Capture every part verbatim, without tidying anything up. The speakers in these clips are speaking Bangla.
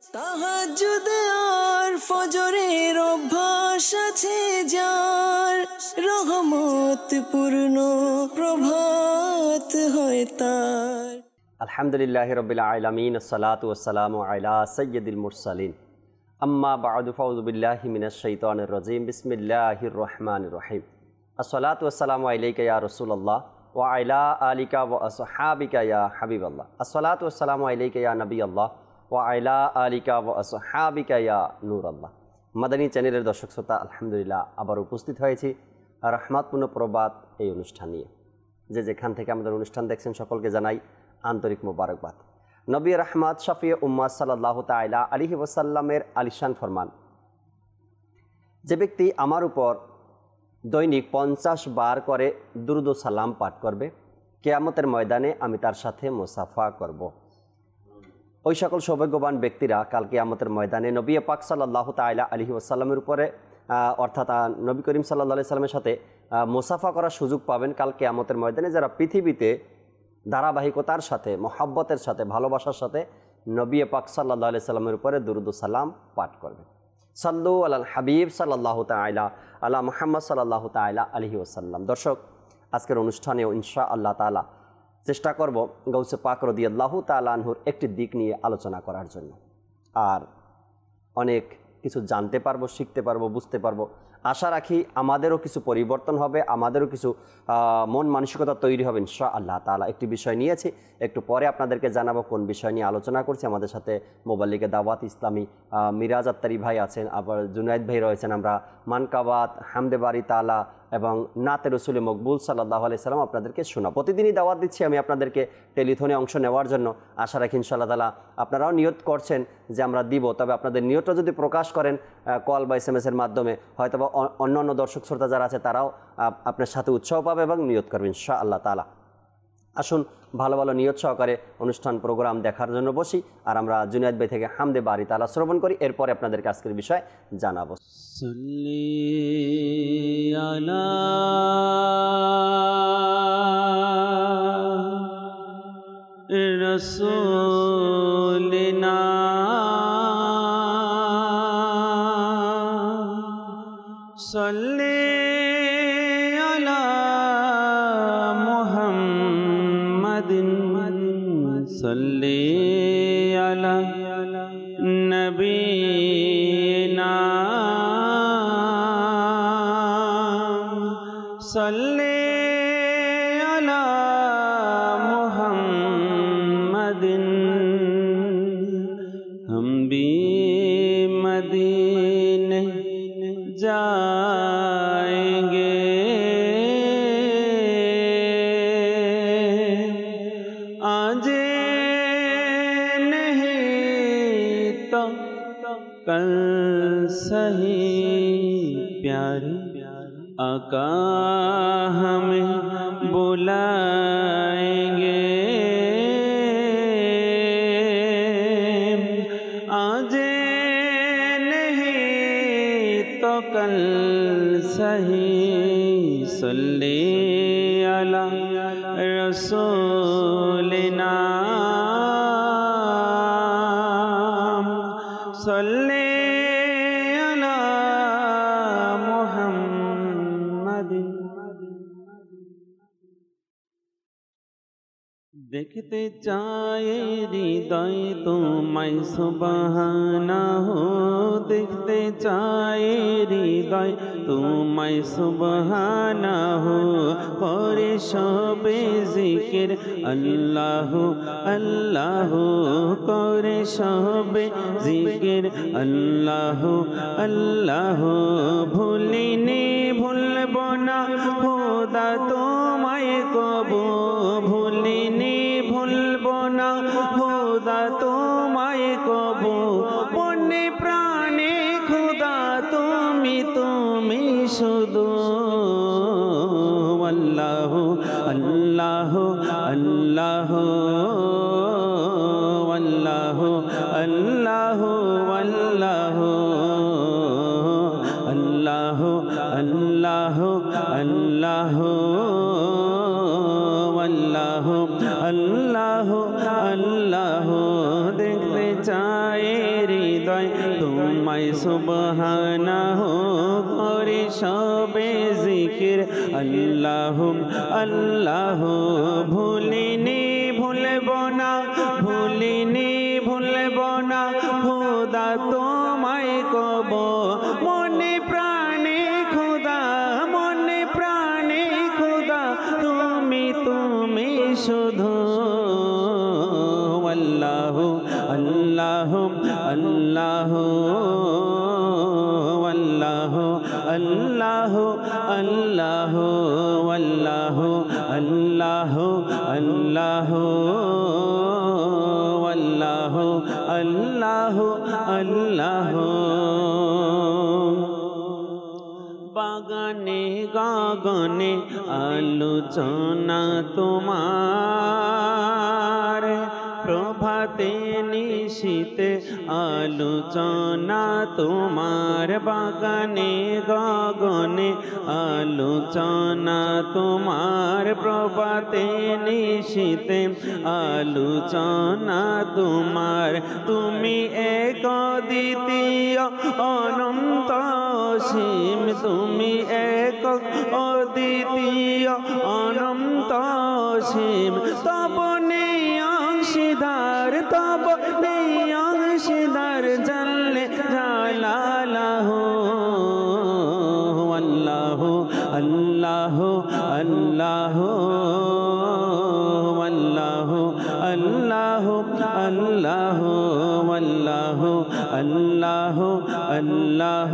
তাহাজ্জুদ আর ফজরের অভ্যাস আছে যার, রহমত পূর্ণ প্রভাত হয় তার। আলহামদুলিল্লাহি রাব্বিল আলামিন, আসসালাতু ওয়াসসালামু আলা সাইয়্যিদিল মুরসালিন, আম্মা বা'দু, ফাউযু বিল্লাহি মিনাশ শাইতানির রাজীম, বিসমিল্লাহির রহমানির রহিম। আসসালাতু ওয়াসসালামু আলাইকা ইয়া রাসূলুল্লাহ ওয়া আলা আলিকা ওয়া আসহাবিকা ইয়া হাবিবাল্লাহ। আসসালাতু ওয়াসসালামু আলাইকা ইয়া নবিয়াল্লাহ ওয়া আলা আলিকা ওয়া আসহাবিকা ইয়া নূরাল্লাহ। মাদানী চ্যানেলের দর্শক শ্রোতা, আলহামদুলিল্লাহ আবার উপস্থিত হয়েছি রহমতপূর্ণ প্রবাদ এই অনুষ্ঠান নিয়ে। যে যেখান থেকে আমাদের অনুষ্ঠান দেখছেন সকলকে জানাই আন্তরিক মোবারকবাদ। নবী রহমত শফিয়ে উম্মাত সাল্লাল্লাহু তাআলা আলাইহি ওয়াসাল্লামের আলিশান ফরমান, যে ব্যক্তি আমার উপর দৈনিক পঞ্চাশ বার করে দুরূদ ও সালাম পাঠ করবে, কিয়ামতের ময়দানে আমি তার সাথে মুসাফা করব। ওই সকল সৌভাগ্যবান ব্যক্তিরা কাল কিয়ামতের ময়দানে নবী পাক সাল্লাল্লাহু তাআলা আলাইহি ওয়াসাল্লামের উপরে অর্থাৎ নবী করিম সাল্লাল্লাহু আলাইহি সাল্লামের সাথে মুসাফা করার সুযোগ পাবেন কাল কিয়ামতের ময়দানে, যারা পৃথিবীতে ধারাবাহিকতার সাথে, মহব্বতের সাথে, ভালোবাসার সাথে নবী পাক সাল্লাল্লাহু আলাইহি সাল্লামের উপরে দুরূদ ও সালাম পাঠ করবে। সাল্লু আলাল হাবিব সাল্লাল্লাহু তাআলা আলা মুহাম্মদ সাল্লাল্লাহু তাআলা আলাইহি ওয়াসাল্লাম। দর্শক, আজকের অনুষ্ঠানেও ইনশাআল্লাহ তাআলা চেষ্টা করব গৌসে পাক রাদিয়াল্লাহু তাআলা আনহুর একটি দিক নিয়ে আলোচনা করার জন্য। আর অনেক কিছু জানতে পারবো, শিখতে পারবো, বুঝতে পারবো। আশা রাখি আমাদেরও কিছু পরিবর্তন হবে, আমাদেরও কিছু মন মানসিকতা তৈরি হবে ইনশাআল্লাহ তাআলা। একটি বিষয় নিয়েছি, একটু পরে আপনাদেরকে জানাবো কোন বিষয় নিয়ে আলোচনা করছি। আমাদের সাথে মোবাল্লিগে দাওয়াত ইসলামী মিরাজ আত্তারি ভাই আছেন, আবার জুনায়েদ ভাই রয়েছেন। আমরা মানকাবাত, হামদে বারি তাআলা এবং নাতে রসুল মকবুল সাল্লাল্লাহু আলাইহি সাল্লাম আপনাদেরকে শোনা। প্রতিদিনই দাওয়াত দিচ্ছি আমি আপনাদেরকে টেলিফোনে অংশ নেওয়ার জন্য। আশা রাখি ইনশাআল্লাহ তাআলা আপনারাও নিয়ত করছেন যে আমরা দিব, তবে আপনাদের নিয়তটা যদি প্রকাশ করেন কল বা এস এম এসের মাধ্যমে, হয়তো বা অন্য অন্য দর্শক শ্রোতা যারা আছে তারাও আপনার সাথে উৎসাহ পাবে এবং নিয়ত করবে ইনশাআল্লাহ তাআলা। আসুন ভালো ভালো নিয়ত সহকারে অনুষ্ঠান প্রোগ্রাম দেখার জন্য বসি, আর আমরা জুনায়েদ ভাই থেকে হামদে বারি তাআলা শ্রবণ করি, এরপরে আপনাদেরকে আজকের বিষয় জানাবো। সাল্লি আলা রাসূলিনা সাল্লি আলা মুহাম্মাদিন সাল্লি আলা নবিনা সাল্লি আলা মুহাম্মাদিন হাম বি মদিনে जाएंगे आज नहीं तो कल सही प्यारे आका हमें बुलाएंगे आज तो कल सही सल्ले अला रसूलिना सल्ले अला मुहम्मदिन। देखते चाहे हृदय तुम्हें सुबहाना हो, देखते चाहे हृदय तुम्हें सुबहाना हो, करे सबे जिकिर अल्लाह अल्लाह, करे सबे जिकिर अल्लाह अल्लाह। भूलिनी भूलबो ना खुदा तुम्हें कबो, भूलिनी ভুলবো না খোদা তোমায় কবো, মনে প্রাণে খোদা তুমি তুমি শুধু। আল্লাহ আল্লাহ আল্লাহ আল্লাহ আল্লাহ আল্লাহ আল্লাহ আল্লাহ আল্লাহ আল্লাহ আল্লাহ। দেখতে চাই রে হৃদয় তোমায় সুবহানাহু করে সবে জিকির আল্লাহ আল্লাহ ভুলিনি ভুলব না ভুলিনি ভুলব না খোদা তোমায় কব মনে প্রাণে খোদা মনে প্রাণে খোদা তুমি তুমি শুধু আল্লাহ আল্লাহ আল্লাহ আল্লাহ আল্লাহ আল্লাহ আল্লাহ আল্লাহ আল্লাহ আল্লাহ আল্লাহ আল্লাহ বাগানে গগনে আলোচনা তোমার প্রভাতে নিশীতে আলোচনা তোমার বাগানে গগনে আলোচনা তোমার প্রভাতে নিশীতে আলোচনা তোমার তুমি এক দ্বিতীয় অনন্ত অসীম তুমি এক অদ্বিতীয় অনন্ত অসীম তব নেই অংশীদার তব নেই অংশীদার জানলে জালালাহু আল্লাহ আল্লাহ আল্লাহ আল্লাহ আল্লাহ আল্লাহ আল্লাহ আল্লাহ আল্লাহ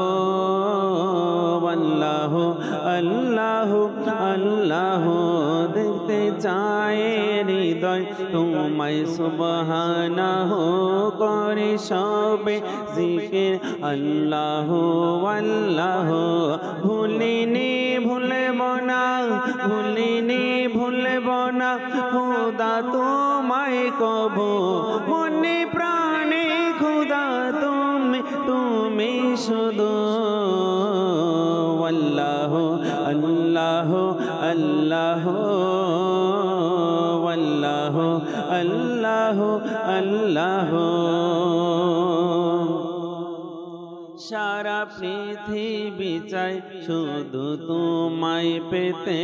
আল্লাহ আল্লাহ আল্লাহ দেখতে চায় হৃদয় তোমায় সুবহানাহু করে সবে জিকির আল্লাহ আল্লাহ ভুলিনি ভুলব না ভুলিনি ভুলব না খোদা তোমায় কব মনে প্রাণে খোদা তুমি তুমি শুধু আল্লাহ আল্লাহ আল্লাহ আল্লাহ আল্লাহ আল্লাহ সারা পৃথিবী চাই শুধু তোমায় পেতে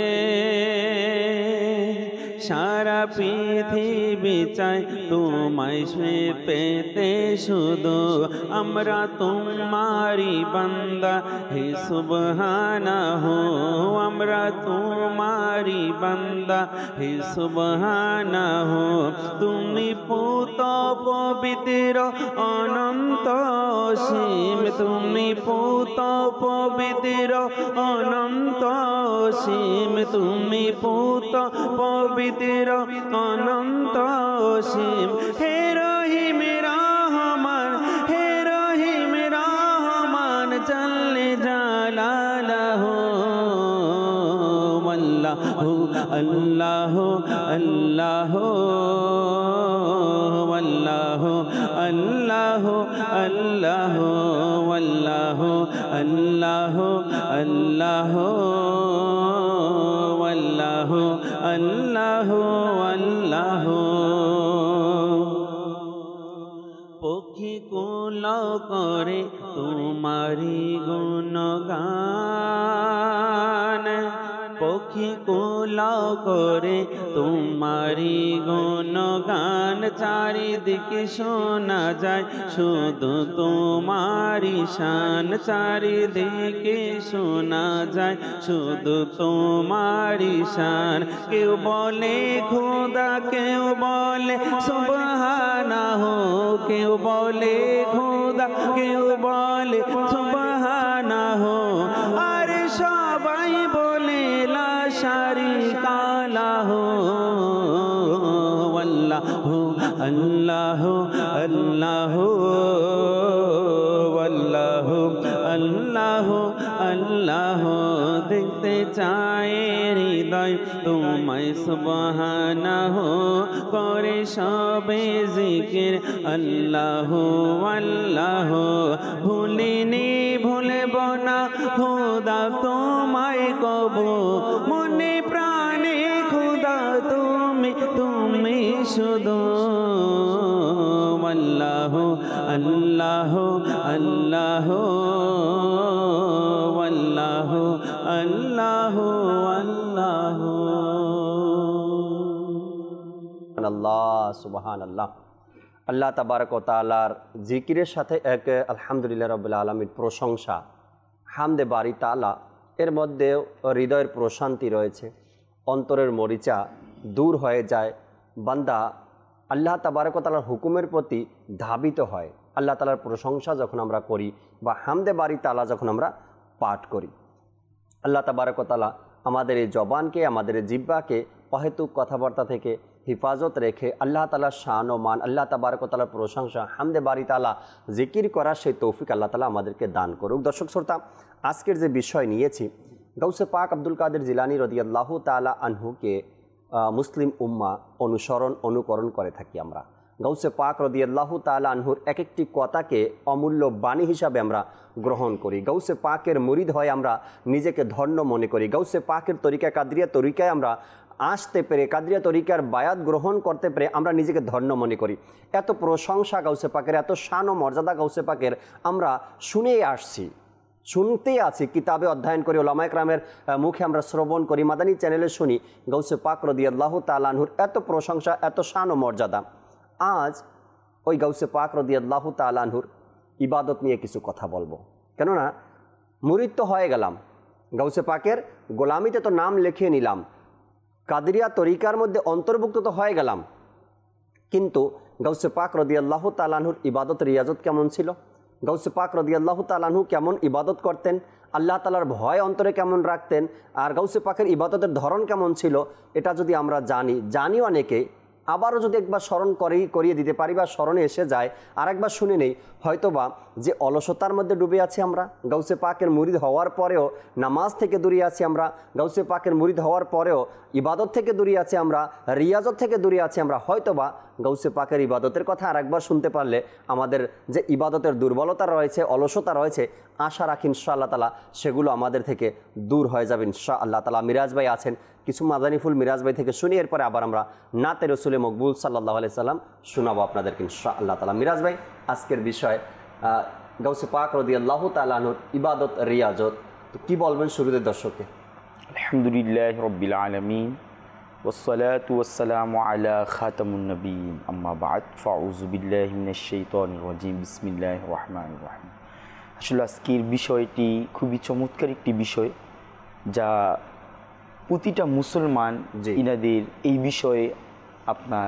সারা পৃথিবী চাই তোমায় পেতে শুধু আমরা তোমারি বান্দা হে সুবহানাহু আমরা তোমারি বান্দা হে সুবহানাহু তুমি পুত পবিত্র অনন্ত অসীম তুমি পুত পবিত্র অনন্ত অসীম তুমি পুত পবিত্র অনন্ত অসীম হে রহিম রহমান হে রহিম রহমান জাল্লে জালালাহু আল্লাহ আল্লাহ আল্লাহ আল্লাহ আল্লাহ আল্লাহ আল্লাহ আল্লাহ আল্লাহ আল্লাহ আল্লাহ পক্ষী কুল করে তোমারি গুণগান পক্ষী কুল করে তোমারি গুণগান চারিদিকে শোনা যায় শুধু তোমারি শান চারিদিকে শোনা যায় শুধু তোমারি শান কেউ বলে খোদা কেউ বলে সুবহানাহু কেউ বলে খোদা কেউ বলে সুবহানাহু আর সবাই বলে লা শারিকা লাহু আল্লাহু আল্লাহু আল্লাহু আল্লাহু আল্লাহু আল্লাহু দেখতে চায় হৃদয় তোমায় সুবহানাহু করে সবে জিকির আল্লাহু আল্লাহু ভুলিনি ভুলব না খোদা তোমায় কব মনে প্রাণে খোদা তুমি তুমি শুধু আল্লাহু আল্লাহ আল্লাহ আল্লাহ আল্লাহ আল্লাহ। আল্লাহ সুবহানাল্লাহ। আল্লাহ তাবারক ওয়া তাআলার জিকিরের সাথে এক আলহামদুলিল্লাহ রাব্বিল আলামিন প্রশংসা, হামদে বারি তাআলা, এর মধ্যেও হৃদয়ের প্রশান্তি রয়েছে, অন্তরের মরিচা দূর হয়ে যায়। বান্দা আল্লাহ তাবারক ওয়া তাআলার হুকুমের প্রতি ধাবিত হয়। আল্লাহ তাআলার প্রশংসা যখন আমরা করি বা হামদে বারি তাআলা যখন আমরা পাঠ করি, আল্লাহ তাবারক ওয়া তাআলা আমাদের এই জবানকে, আমাদের এই জিহ্বাকে অহেতুক কথাবার্তা থেকে হিফাজত রেখে আল্লাহ তাআলার শান ও মান, আল্লাহ তাবারক ওয়া তাআলার প্রশংসা, হামদে বারি তাআলা জিকির করার সেই তৌফিক আল্লাহ তাআলা আমাদেরকে দান করুক। দর্শক শ্রোতা, আজকের যে বিষয় নিয়েছি, গাউসে পাক আব্দুল কাদের জিলানী রাদিয়াল্লাহু তাআলা আনহুকে মুসলিম উম্মাহ অনুসরণ অনুকরণ করে থাকি আমরা। গাউসে পাক রাদিয়াল্লাহু তাআলা আনহুর এক একটি কথাকে অমূল্য বাণী হিসাবে আমরা গ্রহণ করি। গাউসে পাকের মুরিদ হয়ে আমরা নিজেকে ধন্য মনে করি। গাউসে পাকের তরিকা, কাদরিয়া তরিকায় আমরা আসতে পেরে, কাদরিয়া তরিকার বায়াত গ্রহণ করতে পেরে আমরা নিজেকে ধন্য মনে করি। এত প্রশংসা গাউসে পাকের, এত শান ও মর্যাদা গাউসে পাকের আমরা শুনেই আসছি, শুনতেই আছি, কিতাবে অধ্যয়ন করি, ওলামায়ে কেরামের মুখে আমরা শ্রবণ করি, মাদানী চ্যানেলে শুনি গাউসে পাক রাদিয়াল্লাহু তাআলা আনহুর এত প্রশংসা, এত শান ও মর্যাদা। আজ ওই গাউসে পাক রাদিয়াল্লাহু তাআলা আনহুর ইবাদত নিয়ে কিছু কথা বলবো। কেননা মুরিদ তো হয়ে গেলাম, গাউসে পাকের গোলামিতে তো নাম লিখিয়ে নিলাম, কাদরিয়া তরিকার মধ্যে অন্তর্ভুক্ত তো হয়ে গেলাম, কিন্তু গাউসে পাক রাদিয়াল্লাহু তাআলা আনহুর ইবাদত রিয়াজত কেমন ছিল? গাউসে পাক রাদিয়াল্লাহু তাআলা আনহু কেমন ইবাদত করতেন? আল্লাহ তাআলার ভয় অন্তরে কেমন রাখতেন? আর গাউসে পাকের ইবাদতের ধরন কেমন ছিল? এটা যদি আমরা জানি, জানি অনেকে, আবারও যদি একবার স্মরণ করেই করিয়ে দিতে পারি বা স্মরণে এসে যায়, আর একবার শুনে নেই, হয়তোবা যে অলসতার মধ্যে ডুবে আছি আমরা, গাউসে পাকের মুরিদ হওয়ার পরেও নামাজ থেকে দূরে আছি আমরা, গাউসে পাকের মুরিদ হওয়ার পরেও ইবাদত থেকে দূরে আছি আমরা, রিয়াজত থেকে দূরে আছি আমরা, হয়তোবা গাউসে পাকের ইবাদতের কথা আর একবার শুনতে পারলে আমাদের যে ইবাদতের দুর্বলতা রয়েছে, অলসতা রয়েছে, আশা রাখি ইনশাআল্লাহ তাআলা সেগুলো আমাদের থেকে দূর হয়ে যাবে ইনশাআল্লাহ তাআলা। মিরাজ ভাই আছেন, কিছু মাদানিফুল মিরাজ ভাই থেকে শুনি, এরপরে আবার আমরা নাতে রসুলে মকবুল সাল্লাল্লাহু আলাইহি সাল্লাম শোনাবো আপনাদেরকে ইনশাআল্লাহ তাআলা। মিরাজ ভাই, আজকের বিষয় গাউসে পাক রাদিয়াল্লাহু তাআলা আনহুর ইবাদত রিয়াজত, তো কি বলবেন শুরুতে দর্শককে? আলহামদুলিল্লাহি রাব্বিল আলামিন ওয়াসসালাতু ওয়াসসালামু আলা খাতামুন নবিয়্যিন, আম্মা বা'দ, ফাউযু বিল্লাহি মিনাশ শাইতানির রাজীম, বিসমিল্লাহির রহমানির রহিম। আসলে আজকের বিষয়টি খুবই চমৎকার একটি বিষয়, যা প্রতিটা মুসলমান ইনাদের এই বিষয়ে আপনার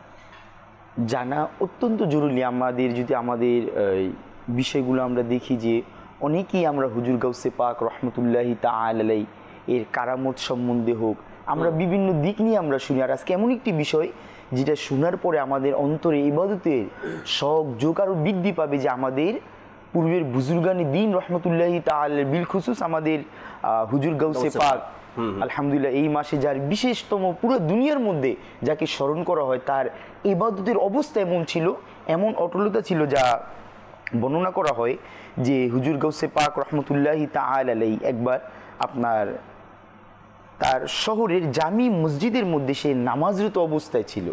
জানা অত্যন্ত জরুরি। আমাদের যদি আমাদের বিষয়গুলো আমরা দেখি যে অনেকেই আমরা হুজুর গাউসে পাক রহমতুল্লাহি তাআলা আলাইহি এর কারামত সম্বন্ধে হোক, আমরা বিভিন্ন দিক নিয়ে আমরা শুনি। আর আজকে এমন একটি বিষয় যেটা শোনার পরে আমাদের অন্তরে ইবাদতের শখ যোগ আরও বৃদ্ধি পাবে, যে আমাদের পূর্বের বুজুর্গানি দিন রহমতুল্লাহি তাআলা বিল খুসুস আমাদের হুজুর গাউসে পাক আলহামদুলিল্লাহ এই মাসে যার বিশেষতম পুরো দুনিয়ার মধ্যে যাকে স্মরণ করা হয়, তার ইবাদতের অবস্থা এমন ছিল, এমন অটলতা ছিল, যা বর্ণনা করা হয় যে হুজুর গাউসে পাক রহমতুল্লাহি তাআলা আলাইহি একবার আপনার তার শহরের জামি মসজিদের মধ্যে সে নামাজরত অবস্থায় ছিল।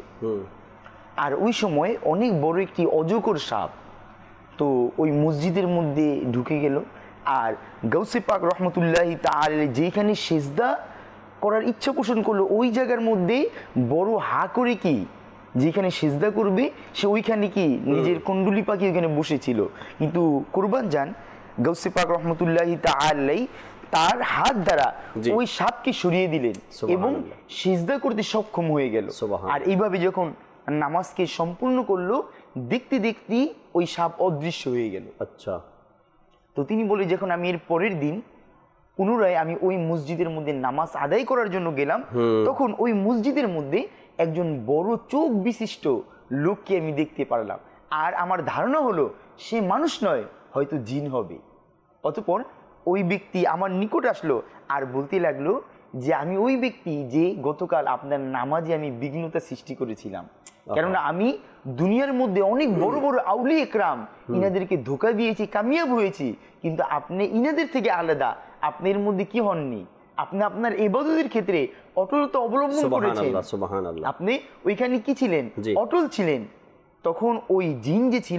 আর ওই সময় অনেক বড় একটি অজগর সাপ তো ওই মসজিদের মধ্যে ঢুকে গেল। আর গাউসে পাক রহমতুল্লাহি তাআলা যেখানে সেজদা করার ইচ্ছা পোষণ করলো, ওই জায়গার মধ্যে বড় হা করে কি যেখানে সেজদা করবে সে ওইখানে কি নিজের কুণ্ডলি পাখি ওইখানে বসেছিল। কিন্তু কুরবান যান গাউসে পাক রহমতুল্লাহি তাআলা তার হাত দ্বারা ওই সাপকে সরিয়ে দিলেন এবং সিজদা করতে সক্ষম হয়ে গেল। আর এইভাবে যখন নামাজকে সম্পূর্ণ করলো, দেখতে দেখতে ওই সাপ অদৃশ্য হয়ে গেল। আচ্ছা, তো তিনি বলে যখন আমি এর পরের দিন পুনরায় আমি ওই মসজিদের মধ্যে নামাজ আদায় করার জন্য গেলাম, তখন ওই মসজিদের মধ্যে একজন বড় চোখ বিশিষ্ট লোককে আমি দেখতে পারলাম। আর আমার ধারণা হলো সে মানুষ নয়, হয়তো জিন হবে। অতঃপর ওই ব্যক্তি আমার নিকট আসলো আর বলতে লাগলো যে আমি ওই ব্যক্তি যে গতকাল আপনার নামাজে আমি বিঘ্নতা সৃষ্টি করেছিলাম, কেননা আমি দুনিয়ার মধ্যে অনেক বড় বড় আউলিয়া একরাম ইনাদেরকে ধোঁকা দিয়েছি, কামিয়াব হয়েছি, কিন্তু আপনি ইনাদের থেকে আলাদা। আপনার মধ্যে কি হননি, আপনি আপনার ইবাদতের ক্ষেত্রে অটলতা অবলম্বন করেছেন। আপনি ওইখানে কি ছিলেন? অটল ছিলেন। তখন ওই জিন যে ছিল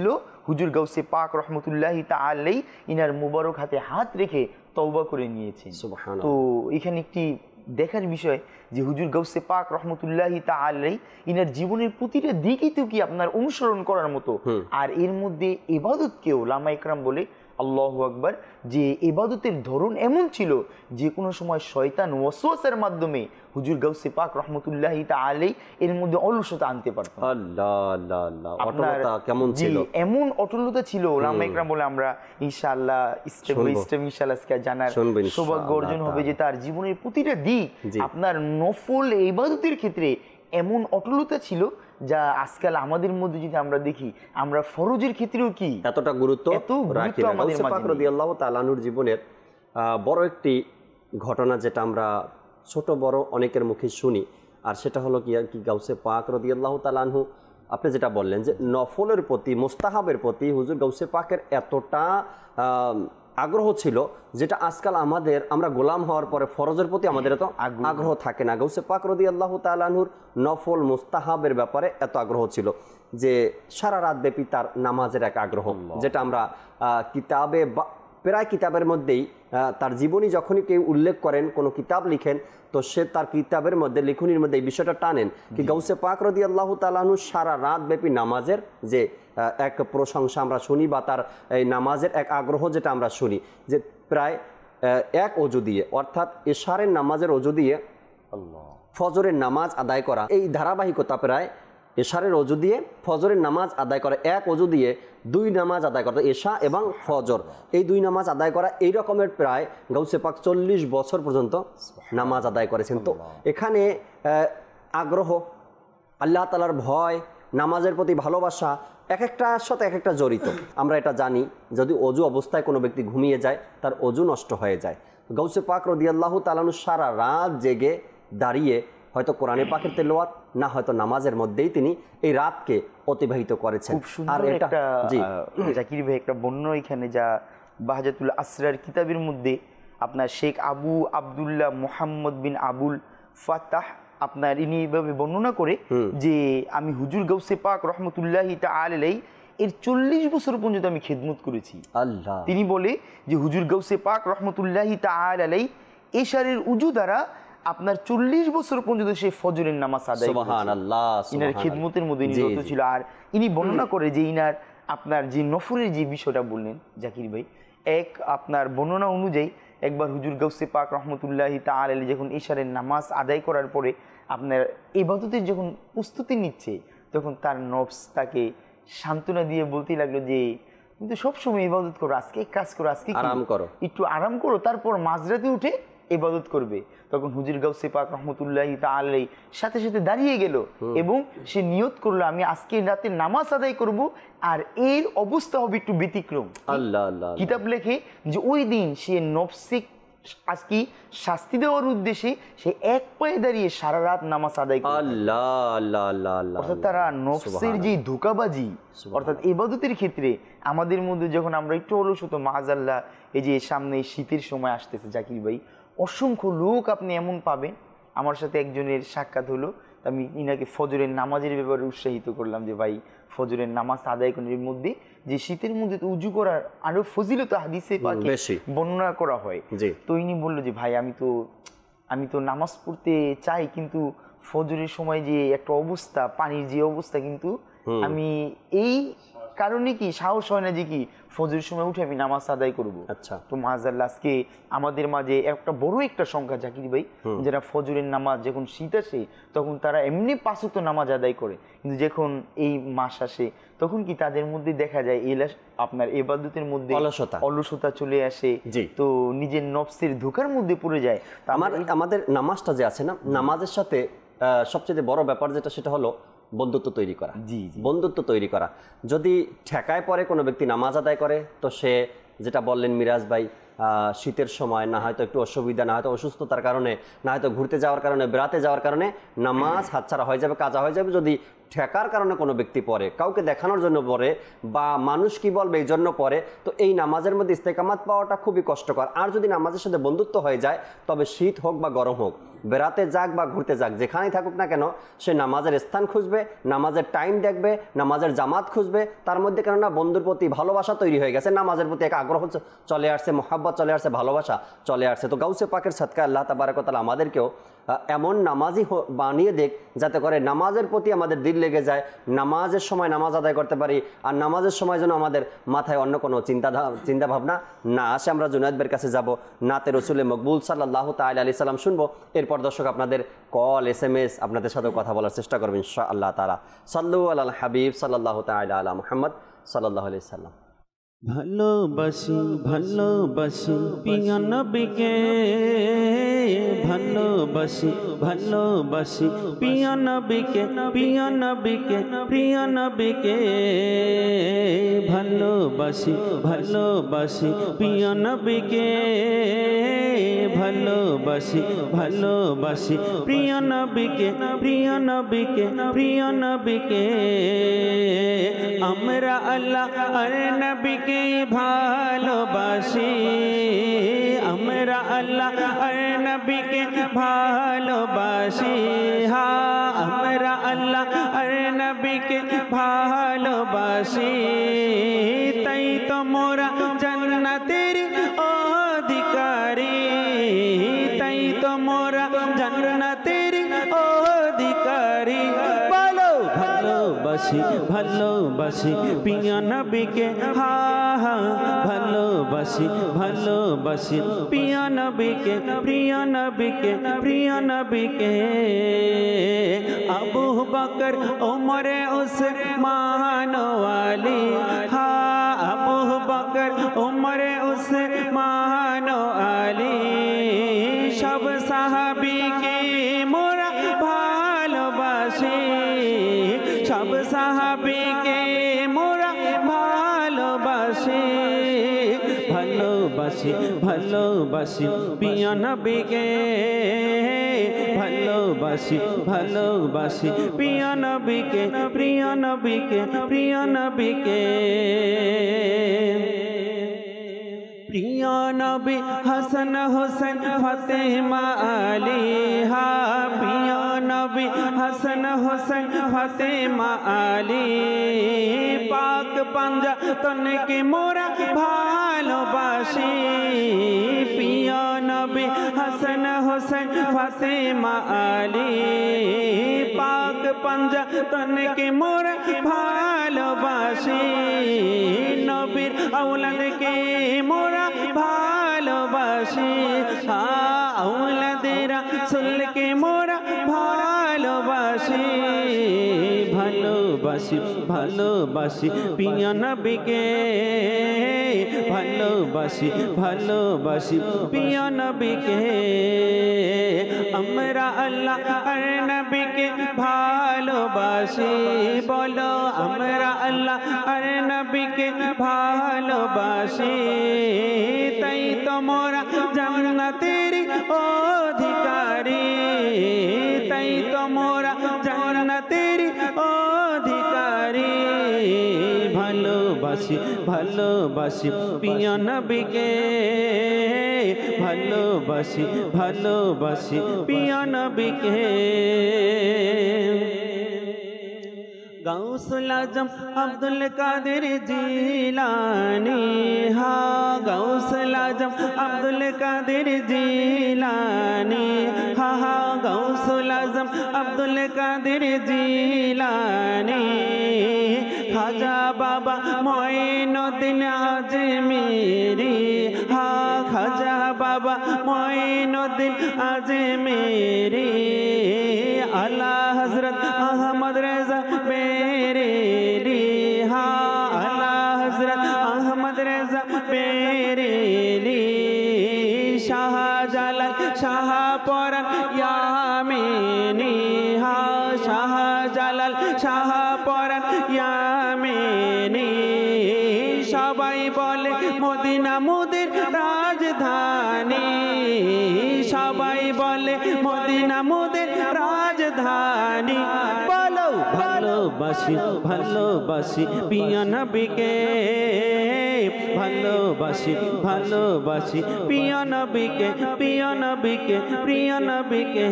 হুজুর গাউসে পাক রহমতুল্লাহি তাআলাই ইনার মুবারক হাতে হাত রেখে তওবা করে নিয়েছেন। তো এখানে একটি দেখার বিষয় যে হুজুর গাউসে পাক রহমতুল্লাহি তাআলাই ইনার জীবনের প্রতিটা দিকই তো কি আপনার অনুসরণ করার মতো। আর এর মধ্যে ইবাদতকেও ওলামা ইকরাম বলে আল্লাহু আকবার যে ইবাদতের ধরন এমন ছিল যে কোনো সময় শয়তান ওয়াসওয়াসার মাধ্যমে হুজুর গাউসে পাক রহমতুল্লাহি তাআলাই এর মধ্যে অলসতা আনতে পারতেন। আল্লাহ আল্লাহ আল্লাহ, অটলতা কেমন ছিল, এমন অটলতা ছিল ওলামা ইকরাম বলে আমরা ইনশাআল্লাহ স্টেপ বাই স্টেপ ইনশাআল্লাহ আজকে জানার সৌভাগ্য অর্জন হবে যে তার জীবনের প্রতিটা দিক আপনার নফল ইবাদতের ক্ষেত্রে এমন অটলতা ছিল যা আজকাল আমাদের মধ্যে যদি আমরা দেখি আমরা ফরজের ক্ষেত্রেও কি এতটা গুরুত্ব রাখি না। গাউসে পাক রাদিয়াল্লাহু তাআলা আনহুর জীবনের বড় একটি ঘটনা যেটা আমরা ছোট বড় অনেকের মুখে শুনি, আর সেটা হলো কি কি গাউসে পাক রাদিয়াল্লাহু তাআলা আনহু আপনি যেটা বললেন যে নফলের প্রতি মুস্তাহাবের প্রতি হুজুর গাউসে পাকের এতটা আগ্রহ ছিল যেটা আজকাল আমাদের আমরা গোলাম হওয়ার পরে ফরজের প্রতি আমাদের এত আগ্রহ থাকে না। গাউসে পাক রাদিয়াল্লাহু তাআলা আনহুর নফল মুস্তাহাবের ব্যাপারে এত আগ্রহ ছিল যে সারা রাত ব্যাপী তার নামাজের এক আগ্রহ, যেটা আমরা কিতাবে প্রায় কিতাবের মধ্যেই তার জীবনী যখনই কেউ উল্লেখ করেন, কোনো কিতাব লিখেন, তো সে তার কিতাবের মধ্যে লিখনির মধ্যে এই বিষয়টা টানেন কি গাউসে পাক রাদিয়াল্লাহু তাআলা আনহু সারা রাত ব্যাপী নামাজের যে এক প্রশংসা আমরা শুনি বা তার এই নামাজের এক আগ্রহ যেটা আমরা শুনি যে প্রায় এক অজু দিয়ে অর্থাৎ এশারের নামাজের অজু দিয়ে ফজরের নামাজ আদায় করা, এই ধারাবাহিকতা প্রায় এশারের অজু দিয়ে ফজরের নামাজ আদায় করা, এক অজু দিয়ে দুই নামাজ আদায় করা, এশা এবং ফজর এই দুই নামাজ আদায় করা, এই রকমের প্রায় গাউসে পাক চল্লিশ বছর পর্যন্ত নামাজ আদায় করেছেন। তো এখানে আগ্রহ, আল্লাহ তাআলার ভয়, নামাজের প্রতি ভালোবাসা এক একটার সাথে এক একটা জড়িত। আমরা এটা জানি যদি অজু অবস্থায় কোনো ব্যক্তি ঘুমিয়ে যায় তার অজু নষ্ট হয়ে যায়। গাউসে পাক রাদিয়াল্লাহু তাআলা আনহু সারা রাত জেগে দাঁড়িয়ে হয়তো কোরআনে পাকের তেলাওয়াত না হয়তো নামাজের মধ্যেই তিনি এই রাতকে অতিবাহিত করেছেন। আর এটা জি জাকির ভাই একটা বন্য এখানে যা বাহজাতুল আসরার কিতাবের মধ্যে আপনার শেখ আবু আব্দুল্লাহ মুহাম্মদ বিন আবুল ফাতাহ আপনার ইনি এইভাবে বর্ণনা করে যে আমি হুজুর গাউসে পাক রহমতুল্লাহি তাআলা আলাইহি এর চল্লিশ বছর পর্যন্ত আমি খেদমত করেছি। আল্লাহ তিনি বলে যে হুজুর গাউসে পাক রহমতুল্লাহি তাআলা আলাইহি এশারের উজু দ্বারা আপনার চল্লিশ বছর পর্যন্ত সে ফজরের নামাজ আদায় করেছে। সুবহানাল্লাহ, ইনার খিদমতের মধ্যে নিরত ছিল। আর ইনি বর্ণনা করে যে ইনার আপনার যে নফরের যে বিষয়টা বললেন জাকির ভাই, এক আপনার বর্ণনা অনুযায়ী একবার হুজুর গাউসে পাক রহমতুল্লাহি তাআলা আলাইহি যখন ইশারের নামাজ আদায় করার পরে আপনার ইবাদতের যখন প্রস্তুতি নিচ্ছে তখন তার নফস তাকে সান্ত্বনা দিয়ে বলতে লাগলো যে কিন্তু সবসময় ইবাদত করো, আজকে কাজ করো, আজকে আরাম করো, একটু আরাম করো, তারপর মাঝরাতে উঠে ইবাদত করবে। তখন হুজুর গাউসে পাক রহমতুল্লাহি তাআলা আলাইহি সাথে সাথে দাঁড়িয়ে গেল এবং সে নিয়ত করলো আমি আজকে রাতে নামাজ আদায় করব। আর এর অবস্থা হবে একটু ব্যতিক্রম। আল্লাহ আল্লাহ কিতাব লেখে যে ওই দিন সে নফসে আজকে শাস্তি দেওয়ার উদ্দেশ্যে সে এক পায়ে দাঁড়িয়ে সারা রাত নামাজ আদায় করে। আল্লাহ আল্লাহ আল্লাহ আল্লাহ অর্থাৎ তারা নফসের যে ধোঁকাবাজি অর্থাৎ ইবাদতের ক্ষেত্রে আমাদের মধ্যে যখন আমরা একটু অলসত মাআযাল্লাহ এই যে সামনে শীতের সময় আসতেছে জাকির ভাই, অসংখ্য লোক আপনি এমন পাবেন। আমার সাথে একজনের সাক্ষাৎ হলো, আমি ইনাকে ফজরের নামাজের ব্যাপারে উৎসাহিত করলাম যে ভাই ফজরের নামাজ আদায় করার মধ্যে যে শীতের মধ্যে তো উজু করার আরো ফজিলত হাদিসে পাকে বর্ণনা করা হয়। তো ইনি বললো যে ভাই আমি তো আমি তো নামাজ পড়তে চাই কিন্তু ফজরের সময় যে একটা অবস্থা পানির যে অবস্থা কিন্তু আমি এই কারণে কি সাহস হয় না যে কি ফজরের সময় উঠে আমি নামাজ আদায় করবো। আচ্ছা তো মাআযাল্লাহ আজকে আমাদের মাঝে একটা বড় একটা সংখ্যা জাকির ভাই যারা ফজরের নামাজ যখন শীত আসে তখন তারা এমনি পাঁচ ওয়াক্ত নামাজ আদায় করে, কিন্তু যখন এই মাস আসে তখন কি তাদের মধ্যে দেখা যায় এলা আপনার ইবাদতের মধ্যে অলসতা অলসতা চলে আসে, তো নিজের নফসের ধোঁকার মধ্যে পড়ে যায়। আমার আমাদের নামাজটা যে আছে না, নামাজের সাথে সবচেয়ে বড় ব্যাপার যেটা সেটা হলো বন্ধুত্ব তৈরি করা। জি বন্ধুত্ব তৈরি করা। যদি ঠেকায় পরে কোনো ব্যক্তি নামাজ আদায় করে তো সে যেটা বললেন মিরাজ ভাই শীতের সময় না হয়তো একটু অসুবিধা, না হয়তো অসুস্থতার কারণে, না হয়তো ঘুরতে যাওয়ার কারণে, বেড়াতে যাওয়ার কারণে নামাজ হাতছাড়া হয়ে যাবে, কাজা হয়ে যাবে। যদি ঠেকার কারণে কোনো ব্যক্তি পড়ে, কাউকে দেখানোর জন্য পড়ে, বা মানুষ কি বলবে এই জন্য পড়ে, তো এই নামাজের মধ্যে ইস্তেকামাত পাওয়াটা খুবই কষ্টকর। আর যদি নামাজের সাথে বন্ধুত্ব হয়ে যায়, তবে শীত হোক বা গরম হোক, বেড়াতে যাক বা ঘুরতে যাক, যেখানেই থাকুক না কেন, সে নামাজের স্থান খুঁজবে, নামাজের টাইম দেখবে, নামাজের জামাত খুঁজবে। তার মধ্যে কেননা বন্ধুর প্রতি ভালোবাসা তৈরি হয়ে গেছে, নামাজের প্রতি এক আগ্রহ চলে আসছে, মোহাব্বত চলে আসছে, ভালোবাসা চলে আসছে। তো গাউসে পাকের সাদকা আল্লাহ তাবারক ওয়া তাআলা আমাদেরকেও এমন নামাজি বানিয়ে দেখ, যাতে করে নামাজের প্রতি আমাদের দিল লেগে যায়, নামাজের সময় নামাজ আদায় করতে পারি, আর নামাজের সময় যেন আমাদের মাথায় অন্য কোনো চিন্তা চিন্তা ভাবনা না আসে। আমরা জুনায়েদ ভাইয়ের কাছে যাব, নাতে রসুলে মকবুল সাল্লাল্লাহু তাআলা আলাইহি সাল্লাম শুনবো। এরপর দর্শক আপনাদের কল, এস এম এস, আপনাদের সাথেও কথা বলার চেষ্টা করবেন ইনশাআল্লাহ তাআলা। সাল্লু আলাল হাবিব সাল্লাল্লাহু তাআলা আলা মুহাম্মদ সাল্লাল্লাহু আলাইহি সাল্লাম। ভালোবাসি ভালোবাসি প্রিয় নবীকে, ভালোবাসি ভালোবাসি প্রিয় নবীকে, প্রিয় নবীকে, প্রিয় নবীকে, ভালোবাসি ভালোবাসি প্রিয় নবীকে, ভালোবাসি ভালোবাসি প্রিয় নবীকে, প্রিয় নবীকে, প্রিয় নবীকে। আমরা আল্লাহ আর নবীকে ভালোবাসি, আমরা আল্লাহ আর নবীকে ভালোবাসি, হ্যাঁ আমরা আল্লাহ আর নবীকে ভালোবাসি। তাই তো মোরা জান্নাতের অধিকারী, তাই তো মোরা জান্নাতের অধিকারী। বলো ভালোবাসি ভালোবাসি প্রিয় নবীকে, হা হা ভালোবাসি ভালোবাসি প্রিয় নবীকে, প্রিয় নবীকে, প্রিয় নবীকে। আবু বকর ওমর উসমান আলী, হা আবু বকর ওমর উসমান আলী, সব সাহাবীকে মোরা ভালোবাসি, সব সাহাবীকে মোরা ভালোবাসি। ভালোবাসি ভালোবাসি প্রিয় নবীকে, ভালোবাসি ভালোবাসি প্রিয় নবীকে, প্রিয় নবীকে, প্রিয় নবীকে। প্রিয় নবী হাসান হোসেন ফাতেমা আলী, হা প্রিয় নবী হাসান হোসেন ফাতেমা আলী, পাক পাঞ্জাতনকে মোরা ভালোবাসি। প্রিয় নবী হাসান হোসেন ফাতেমা আলী, পাক পাঞ্জাতনকে মোরা ভালোবাসি। নবীর আওলাদকে মোরা ভালোবাসি, আওলাদে রাসূলকে মোরা ভালোবাসি। ভালোবাসি ভালোবাসি প্রিয় নবীকে, ভালোবাসি ভালোবাসি প্রিয় নবীকে। আমরা আল্লাহ আর নবীকে ভালোবাসি, বলো আমরা আল্লাহ আর নবীকে ভালোবাসি। তাই তো মোরা জান্নাতের অধিকারী, তাই তো মোরা জান্নাতের অধিকারী। ভালোবাসি ভালোবাসি প্রিয় নবীকে, ভালোবাসি ভালোবাসি প্রিয় নবীকে। গাউসুল আজম আব্দুল কাদের জিলানি, হা গাউসুল আজম আব্দুল কাদের জিলানি, হা হা গাউসুল আজম আব্দুল কাদের জিলানি। খাজা বাবা মঈনুদ্দিন আজমেরি, হা খাজা বাবা মঈনুদ্দিন আজমেরি। আলা হযরত আহমদ রেজা বেরেলি, হা আলা হযরত আহমদ রেজা বেরেলি। শাহজালাল শাহ পরান ইয়ামিনী, হা শাহজালাল শাহ পরান ইয়ামিনী। সবাই বলে মদিনা মোদের রাজধানী, সবাই বলে মদিনা মোদের রাজধানী। বলো ভালো ভালোবাসি ভালোবাসি প্রিয় নবীকে ভালোবাসি ভালোবাসি প্রিয় নবীকে প্রিয় নবীকে প্রিয় নবীকে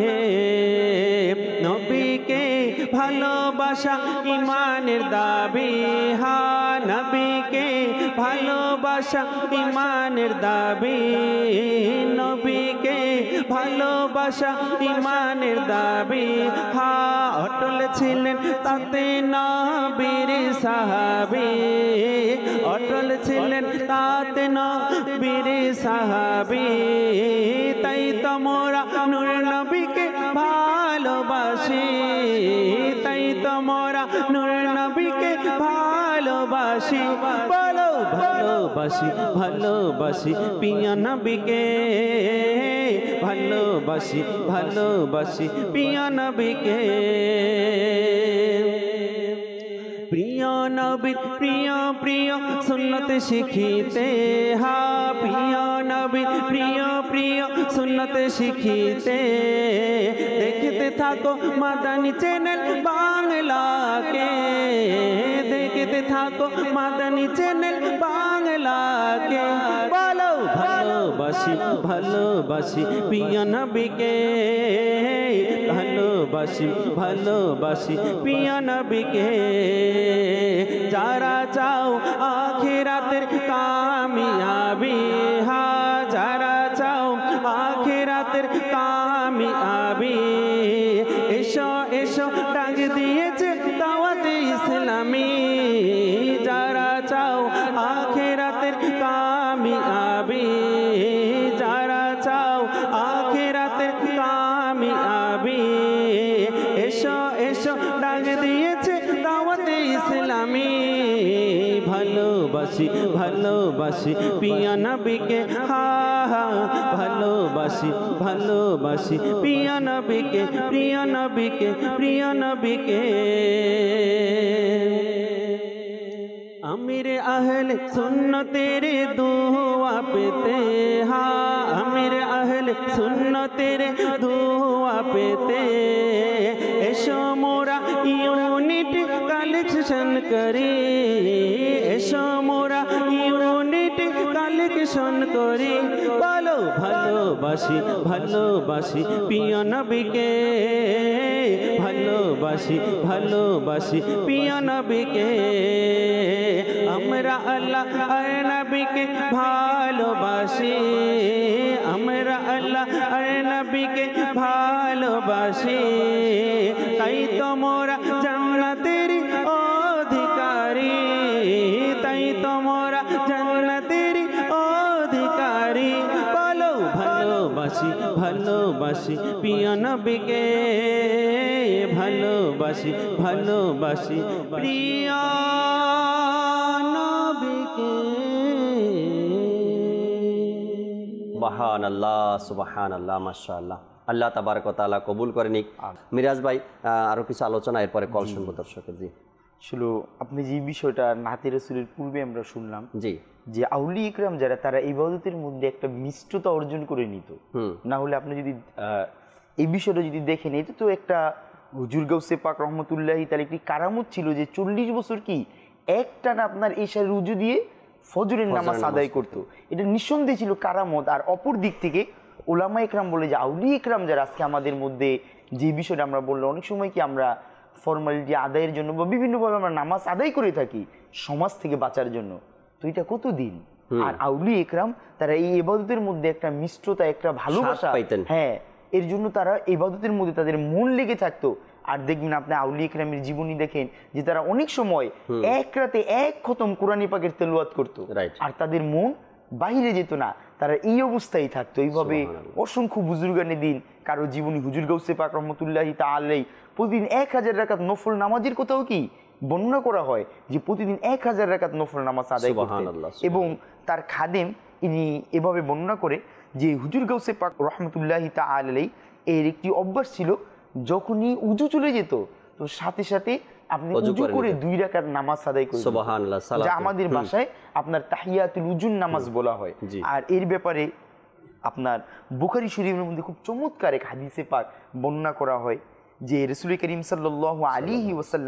নবীকে ভালোবাসা ইমানের দাবি হা নবীকে ভালোবাসা ইমানের দাবি নবীকে ভালোবাসা ইমানের দাবি হা অটল ছিলেন তাতে নবীর সাহাবী অটল ছিলেন তাতে নবীর সাহাবী তাই তো মোরা নূর নবীকে ভালোবাসি তাই তো মোরা নূর নবীকে ভালোবাসি বলো ভালোবাসি ভালোবাসি প্রিয় নবীকে ভালোবাসি ভালোবাসি প্রিয় নবীকে প্রিয় নবী প্রিয় প্রিয় সুন্নত শিখিতে হা প্রিয় নবী প্রিয় প্রিয় সুন্নত শিখিতে দেখতে থাকো মাদানী চ্যানেল বাংলাকে দেখতে থাকো মাদানী চ্যানেল বাংলাকে বলো ভালোবাসি ভালোবাসি প্রিয় নবীকে ভালোবাসি ভালোবাসি প্রিয় নবীকে যারা চাও আখিরাতের কামিয়াবি হা যারা চাও আখিরাতের কামিয়াবি এসো এসো ডাক দিয়েছে দাওয়াতে ইসলামী যারা চাও আখিরাতের কামিয়াবি যারা চাও আখিরাতের কামিয়াবি এসো এসো ডাক দিয়েছে দাওয়াতে ইসলামী ভালোবাসি ভালোবাসি প্রিয় নবীকে হা হা ভালোবাসি ভালোবাসি প্রিয় নবীকে প্রিয় নবীকে প্রিয় নবীকে আমির আহলে সুন্নতের দুয়া পেতে হা আমির আহলে সুন্নতের দুয়া পেতে এসো মোরা ইউনিট কালেকশন করি এসো মোরা ইউনিট কালেকশন করি বলো ভালোবাসি ভালোবাসি প্রিয় নবীকে ভালোবাসি ভালোবাসি প্রিয় নবীকে আমরা আল্লাহ আর নবীকে ভালোবাসি আমরা আল্লাহ আর নবীকে ভালোবাসি তাই তো মোরা জান্নাতের অধিকারী তাই তো মোরা জান্নাতের অধিকারী বলো ভালোবাসি ভালোবাসি প্রিয় নবীকে ভালোবাসি ভালোবাসি প্রিয় সুবহান আল্লাহ সুবহান আল্লাহ মাশাআল্লাহ আল্লাহ তাবারক ওয়া তাআলা কবুল করে নিক। মিরাজ ভাই আরো কিছু আলোচনা এরপরে কল শুনবো দর্শকের। জি শুলো আপনি যে বিষয়টা নাতে রাসূলের পূর্বে আমরা শুনলাম জি যে আউলিয়া ইকরাম যারা তারা ইবাদতের মধ্যে একটা মিষ্টতা অর্জন করে নিত, না হলে আপনি যদি এই বিষয়টা যদি দেখেন এটা তো একটা হুজুর গাউসে পাক রহমতুল্লাহি তার একটি কারামত ছিল যে চল্লিশ বছর কি একটানা আপনার এশার রুজু দিয়ে ফজরের নামাজ আদায় করতো। এটা নিঃসন্দেহে ছিল কারামত। আর অপর দিক থেকে ওলামা ইকরাম বলে যে আউলিয়া ইকরাম যারা আজকে আমাদের মধ্যে যে বিষয়টা আমরা বললাম, অনেক সময় কি আমরা ফর্মালিটি আদায়ের জন্য বা বিভিন্নভাবে আমরা নামাজ আদায় করে থাকি সমাজ থেকে বাঁচার জন্য, তো এটা কতদিন। আর আউলিয়া ইকরাম তারা এই ইবাদতের মধ্যে একটা মিষ্টতা একটা ভালোবাসা, হ্যাঁ এর জন্য তারা ইবাদতের মধ্যে তাদের মন লেগে থাকতো। আর দেখবেন আপনি আউলিয়া ইকরামের জীবনী দেখেন যে তারা অনেক সময় এক রাতে এক খতম কোরআনী পাকের তেলাওয়াত করতো আর তাদের মন বাইরে যেত না, তারা এই অবস্থায় থাকতো। এইভাবে অসংখ্য বুজুর্গানের দিন কারো জীবনী হুজুর গাউসে পাক রহমতুল্লাহি তাআলাই প্রতিদিন এক হাজার রাকাত নফল নামাজের কথাও কি বর্ণনা করা হয় যে প্রতিদিন এক হাজার রাকাত নফল নামাজ আদায় করতেন। এবং তার খাদেম ইনি এভাবে বর্ণনা করে যে হুজুর গাউসে পাক রহমতুল্লাহি তাআলাই এর একটি অভ্যাস ছিল, যখনই উজু চলে যেত তো সাথে সাথে আপনি উজু করে দুই রাকাত নামাজ আদায় করতেন, সুবহানাল্লাহ, যা আমাদের ভাষায় আপনার তাহিয়াতুল উজুর নামাজ বলা হয়। আর এর ব্যাপারে আপনার বুখারী শরীফের মধ্যে খুব চমৎকার এক হাদিসে পাক বর্ণনা করা হয় যে রাসূল করিম সাল্লাল্লাহু আলাইহি ওয়াসাল্লাম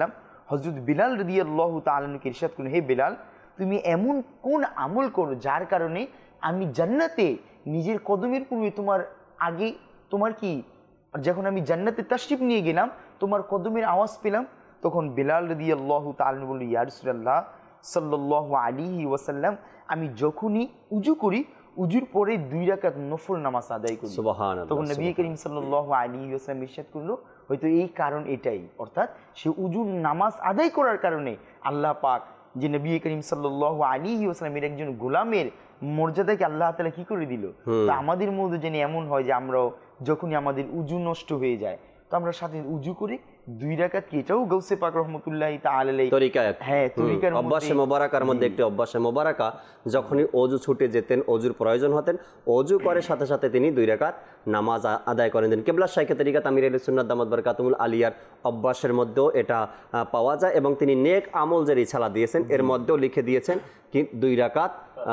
হযরত বিলাল রাদিয়াল্লাহু তাআলা আনহুকে ইরশাদ করলেন, হে বিলাল, তুমি এমন কোন আমল করো যার কারণে আমি জান্নাতে নিজের কদমের পূর্বে তোমার আগে তোমার কি যখন আমি জান্নাতে তাশরিফ নিয়ে গেলাম তোমার কদমের আওয়াজ পেলাম। তখন বিলাল রাদিয়াল্লাহু তাআলা বলল, ইয়া রাসূলুল্লাহ সাল্লাল্লাহু আলাইহি ওয়াসাল্লাম, আমি যখনই উযু করি উজুর পরে দুই রাকাত নফল নামাজ আদায় করি। সুবহানাল্লাহ। তখন নবী করিম সাল্লাল্লাহু আলাইহি ওয়াসাল্লাম ইরশাদ করলো, হয়তো এই কারণ এটাই, অর্থাৎ সে উজুর নামাজ আদায় করার কারণে আল্লাহ পাক যে নবী করিম সাল্লাল্লাহু আলাইহি ওয়াসাল্লামের একজন গোলামের মর্যাদাকে আল্লাহ তাআলা কি করে দিল। তো আমাদের মধ্যে যেন এমন হয় যে আমরাও যখনই আমাদের উজু নষ্ট হয়ে যায় তো আমরা সাথে উজু করে দুই রাকাত, কি এটাও গাউসে পাক রাহমাতুল্লাহি তাআলা আলাইহি তরিকা, হ্যাঁ তরিকার মধ্যে অভ্যাসে মোবারকার মধ্যে একটি অভ্যাসে মোবারকা, যখনই ওযু ছুটে যেতেন, ওযুর প্রয়োজন হতেন, ওযু করে সাথে সাথে তিনি দুই রাকাত নামাজ আদায় করেন দেন। কিবলা শাইখে তরিকাত আমির আহলে সুন্নাত দামাত বারাকাতুহুল আলিয়ার অভ্যাসের মধ্যেও এটা পাওয়া যায় এবং তিনি নেক আমল যে রিসালা দিয়েছেন এর মধ্যেও লিখে দিয়েছেন কি দুই রাকাত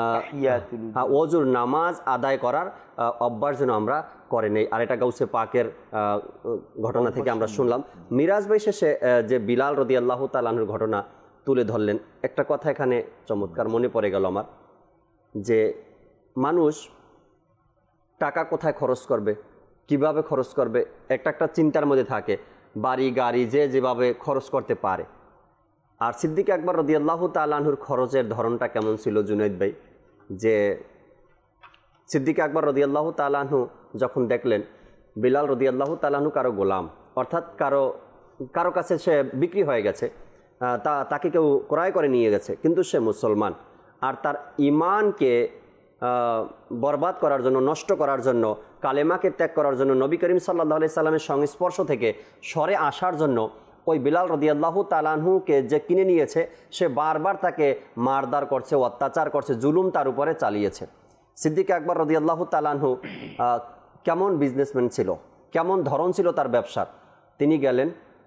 ওযুর নামাজ আদায় করার অভ্যাস যেন আমরা করে নেই। আর এটা গাউসে পাকের ঘটনা থেকে আমরা শুনলাম। মিরাজ ভাই শেষে যে বিলাল রাদিয়াল্লাহু তাআলা আনহুর ঘটনা তুলে ধরলেন, একটা কথা এখানে চমৎকার মনে পড়ে গেল আমার, যে মানুষ টাকা কোথায় খরচ করবে, কিভাবে খরচ করবে, একটা একটা চিন্তার মধ্যে থাকে, বাড়ি গাড়ি যে যেভাবে খরচ করতে পারে। আর সিদ্দিক আকবর রাদিয়াল্লাহু তাআলা আনহুর খরচের ধরনটা কেমন ছিল জুনাইদ ভাই, যে সিদ্দিক আকবর রাদিয়াল্লাহু তাআলা আনহু যখন দেখলেন বিলাল রাদিয়াল্লাহু তাআলা আনহু কারো গোলাম, অর্থাৎ কারো কারো কাছে সে বিক্রি হয়ে গেছে, তা তাকে কেউ ক্রয় করে নিয়ে গেছে, কিন্তু সে মুসলমান, আর তার ঈমানকে বরবাদ করার জন্য, নষ্ট করার জন্য, কালেমাকে ত্যাগ করার জন্য, নবী করিম সাল্লাল্লাহু আলাইহি সাল্লামের সংস্পর্শ থেকে সরে আসার জন্য ওই বিলাল রাদিয়াল্লাহু তাআলা আনহুকে যে কিনে নিয়েছে সে বারবার তাকে মারদার করছে, অত্যাচার করছে, জুলুম তার উপরে চালিয়েছে। সিদ্দিক আকবর রাদিয়াল্লাহু তাআলা আনহু কেমন বিজনেসম্যান ছিল, কেমন ধরন ছিল তার ব্যবসার, তিনি গেলেন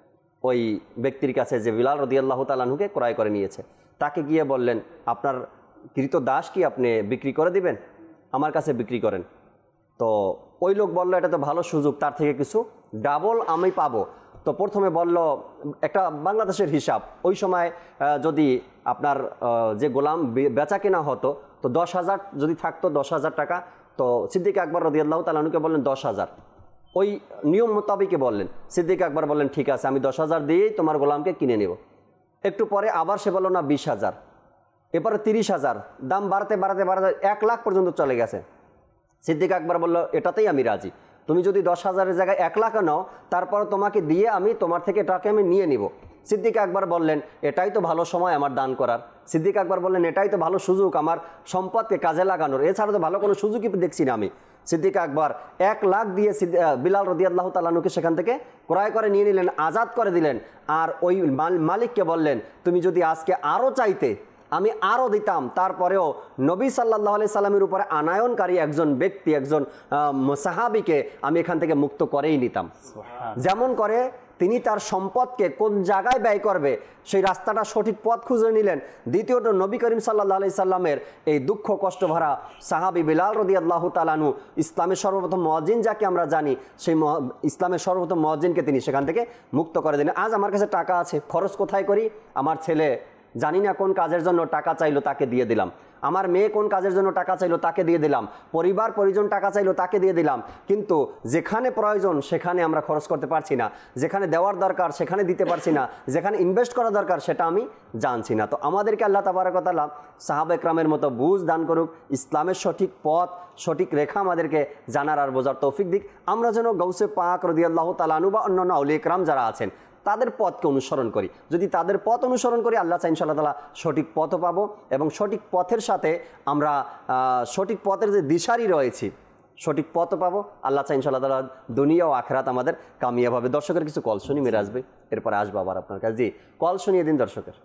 ওই ব্যক্তির কাছে যে বিলাল রাদিয়াল্লাহু তাআলা আনহুকে ক্রয় করে নিয়েছে, তাকে গিয়ে বললেন, আপনার কৃত দাস কি আপনি বিক্রি করে দিবেন, আমার কাছে বিক্রি করেন। তো ওই লোক বলল, এটা তো ভালো সুযোগ, তার থেকে কিছু ডাবল আমি পাবো। তো প্রথমে বলল, একটা বাংলাদেশের হিসাব, ওই সময় যদি আপনার যে গোলাম বেচা কেনা হতো তো দশ হাজার যদি থাকতো, দশ হাজার টাকা, তো সিদ্দিক আকবর রাদিয়াল্লাহু তাআলা আনহুকে বললেন দশ হাজার, ওই নিয়ম মোতাবেকই বললেন। সিদ্দিক আকবর বললেন, ঠিক আছে, আমি দশ হাজার দিয়েই তোমার গোলামকে কিনে নেব। একটু পরে আবার সে বলল, না বিশ হাজার, এরপরে তিরিশ হাজার, দাম বাড়াতে বাড়াতে বাড়াতে এক লাখ পর্যন্ত চলে গেছে। সিদ্দিক আকবর বলল, এটাতেই আমি রাজি, তুমি যদি দশ হাজারের জায়গায় এক লাখ নাও, তারপর তোমাকে দিয়ে আমি তোমার থেকে এটাকে আমি নিয়ে নিব। সিদ্দিক আকবর বললেন, এটাই তো ভালো সময় আমার দান করার। সিদ্দিক আকবর বললেন, এটাই তো ভালো সুযোগ আমার সম্পদকে কাজে লাগানোর, এছাড়া তো ভালো কোনো সুযোগই দেখছি না আমি। সিদ্দিক আকবর এক লাখ দিয়ে বিলাল রাদিয়াল্লাহু তাআলা আনহুকে সেখান থেকে ক্রয় করে নিয়ে নিলেন, আজাদ করে দিলেন। আর ওই মালিককে বললেন, তুমি যদি আজকে আরও চাইতে আমি আরও দিতাম, তারপরেও নবী সাল্লাল্লাহু আলাইহি সাল্লামের উপরে আনায়নকারী একজন ব্যক্তি, একজন সাহাবীকে আমি এখান থেকে মুক্ত করেই নিতাম। যেমন করে তিনি তার সম্পদকে কোন জায়গায় ব্যয় করবে সেই রাস্তাটা সঠিক পথ খুঁজে নিলেন। দ্বিতীয়ত নবী করিম সাল্লাল্লাহু আলাইহি সাল্লামের এই দুঃখ কষ্ট ভরা সাহাবী বিলাল রাদিয়াল্লাহু তাআলা আনহু, ইসলামের সর্বপ্রথম মুয়াজ্জিন যাকে আমরা জানি, সেই ইসলামের সর্বপ্রথম মুয়াজ্জিনকে তিনি সেখান থেকে মুক্ত করে দিলেন। আজ আমার কাছে টাকা আছে, খরচ কোথায় করি? আমার ছেলে জানি না কোন কাজের জন্য টাকা চাইলো, তাকে দিয়ে দিলাম। আমার মেয়ে কোন কাজের জন্য টাকা চাইলো, তাকে দিয়ে দিলাম। পরিবার পরিজন টাকা চাইলো, তাকে দিয়ে দিলাম। কিন্তু যেখানে প্রয়োজন সেখানে আমরা খরচ করতে পারছি না, যেখানে দেওয়ার দরকার সেখানে দিতে পারছি না, যেখানে ইনভেস্ট করা দরকার সেটা আমি জানছি না। তো আমাদেরকে আল্লাহ তাবারক ওয়া তাআলা সাহাবা একরামের মতো বুঝ দান করুক, ইসলামের সঠিক পথ সঠিক রেখা আমাদেরকে জানার আর বোঝার তৌফিক দিক। আমরা যেন গাউসে পাক রাদিয়াল্লাহু তাআলা আনহু বা অন্যান্য আউলিয়া একরাম যারা আছেন তাদের পথকে অনুসরণ করি। যদি তাদের পথ অনুসরণ করি, আল্লাহ চাই ইনশাআল্লাহ তাআলা সঠিক পথও পাবো, এবং সঠিক পথের সাথে আমরা সঠিক পথের যে দিশারি রয়েছি সঠিক পথও পাবো। আল্লাহ চাই ইনশাআল্লাহ তাআলা দুনিয়া ও আখিরাত আমাদের কামিয়াব হবে। দর্শকের কিছু কল শুনি, মেরে আসবে, এরপরে আসবো আবার আপনার কাছে। জি, কল শুনিয়ে দিন দর্শকের।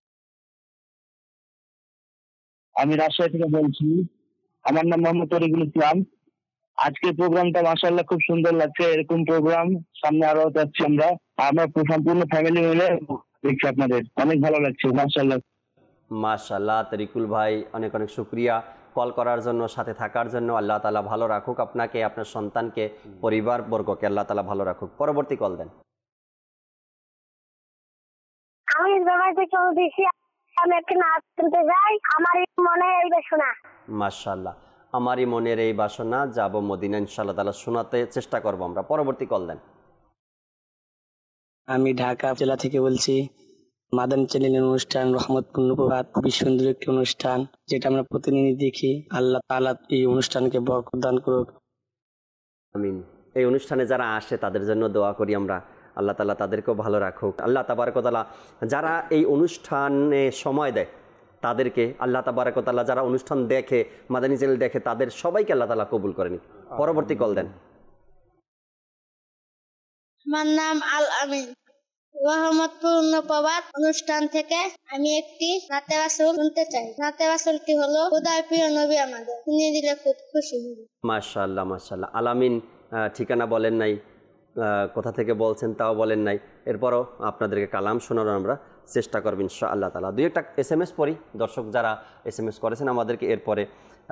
আমি রাজশাহী থেকে বলছি, আমার নাম মোহাম্মদ তরিকুল ইসলাম। আজকের প্রোগ্রামটা মাশাআল্লাহ খুব সুন্দর লাগছে। এরকম প্রোগ্রাম সামনে আরো যাচ্ছি আমরা, আমরা সম্পূর্ণ ফ্যামিলি মিলে দেখছি আপনাদের, অনেক ভালো লাগছে মাশাআল্লাহ। মাশাআল্লাহ তরিকুল ভাই, অনেক অনেক শুকরিয়া কল করার জন্য, সাথে থাকার জন্য। আল্লাহ তাআলা ভালো রাখুক আপনাকে, আপনার সন্তানকে, পরিবার বর্গকে আল্লাহ তাআলা ভালো রাখুক। পরবর্তী কল দেন। আমি জমাই থেকে দিছি, আমি একটা নাচ শুনতে যাই, আমার মনে এই বাসনা। মাশাআল্লাহ, আমারই মনের এই বাসনা, যাব মদিনা ইনশাআল্লাহ তাআলা শোনাতে চেষ্টা করব আমরা। পরবর্তী কল দেন। আমি ঢাকা জেলা থেকে বলছি। মাদানী চ্যানেলের অনুষ্ঠান রহমতপূর্ণ প্রভাত খুবই সুন্দর একটি অনুষ্ঠান, যেটা আমরা প্রতিদিন দেখি। আল্লাহ তাআলা এই অনুষ্ঠানকে বরকত দান করুক। আমিন। এই অনুষ্ঠানে যারা আসে তাদের জন্য দোয়া করি আমরা, আল্লাহ তাআলা তাদেরকেও ভালো রাখুক। আল্লাহ তাবারক ওয়া তাআলা যারা এই অনুষ্ঠানে সময় দেয় তাদেরকে, আল্লাহ তাবারক ওয়া তাআলা যারা অনুষ্ঠান দেখে, মাদানী চ্যানেল দেখে, তাদের সবাইকে আল্লাহ তাআলা কবুল করে নিক। পরবর্তী কল দেন। আমার নাম আল আমিন, রহমতপূর্ণ প্রভাত অনুষ্ঠান থেকে আমি একটি নাতে রাসূল শুনতে চাই। নাতে রাসূলটি হলো খোদার প্রিয় নবী আমাদের, তিনি দিলে খুব খুশি হব। মাশাআল্লাহ মাশাআল্লাহ। আলামিন ঠিকানা বলেন নাই, কোথা থেকে বলছেন তাও বলেন নাই, এরপরও আপনাদেরকে কালাম শোনানোর আমরা চেষ্টা করব ইনশাআল্লাহ তাআলা। দুই একটা এস এম এস পড়ি, দর্শক যারা এস এম এস করেছেন আমাদেরকে, এরপরে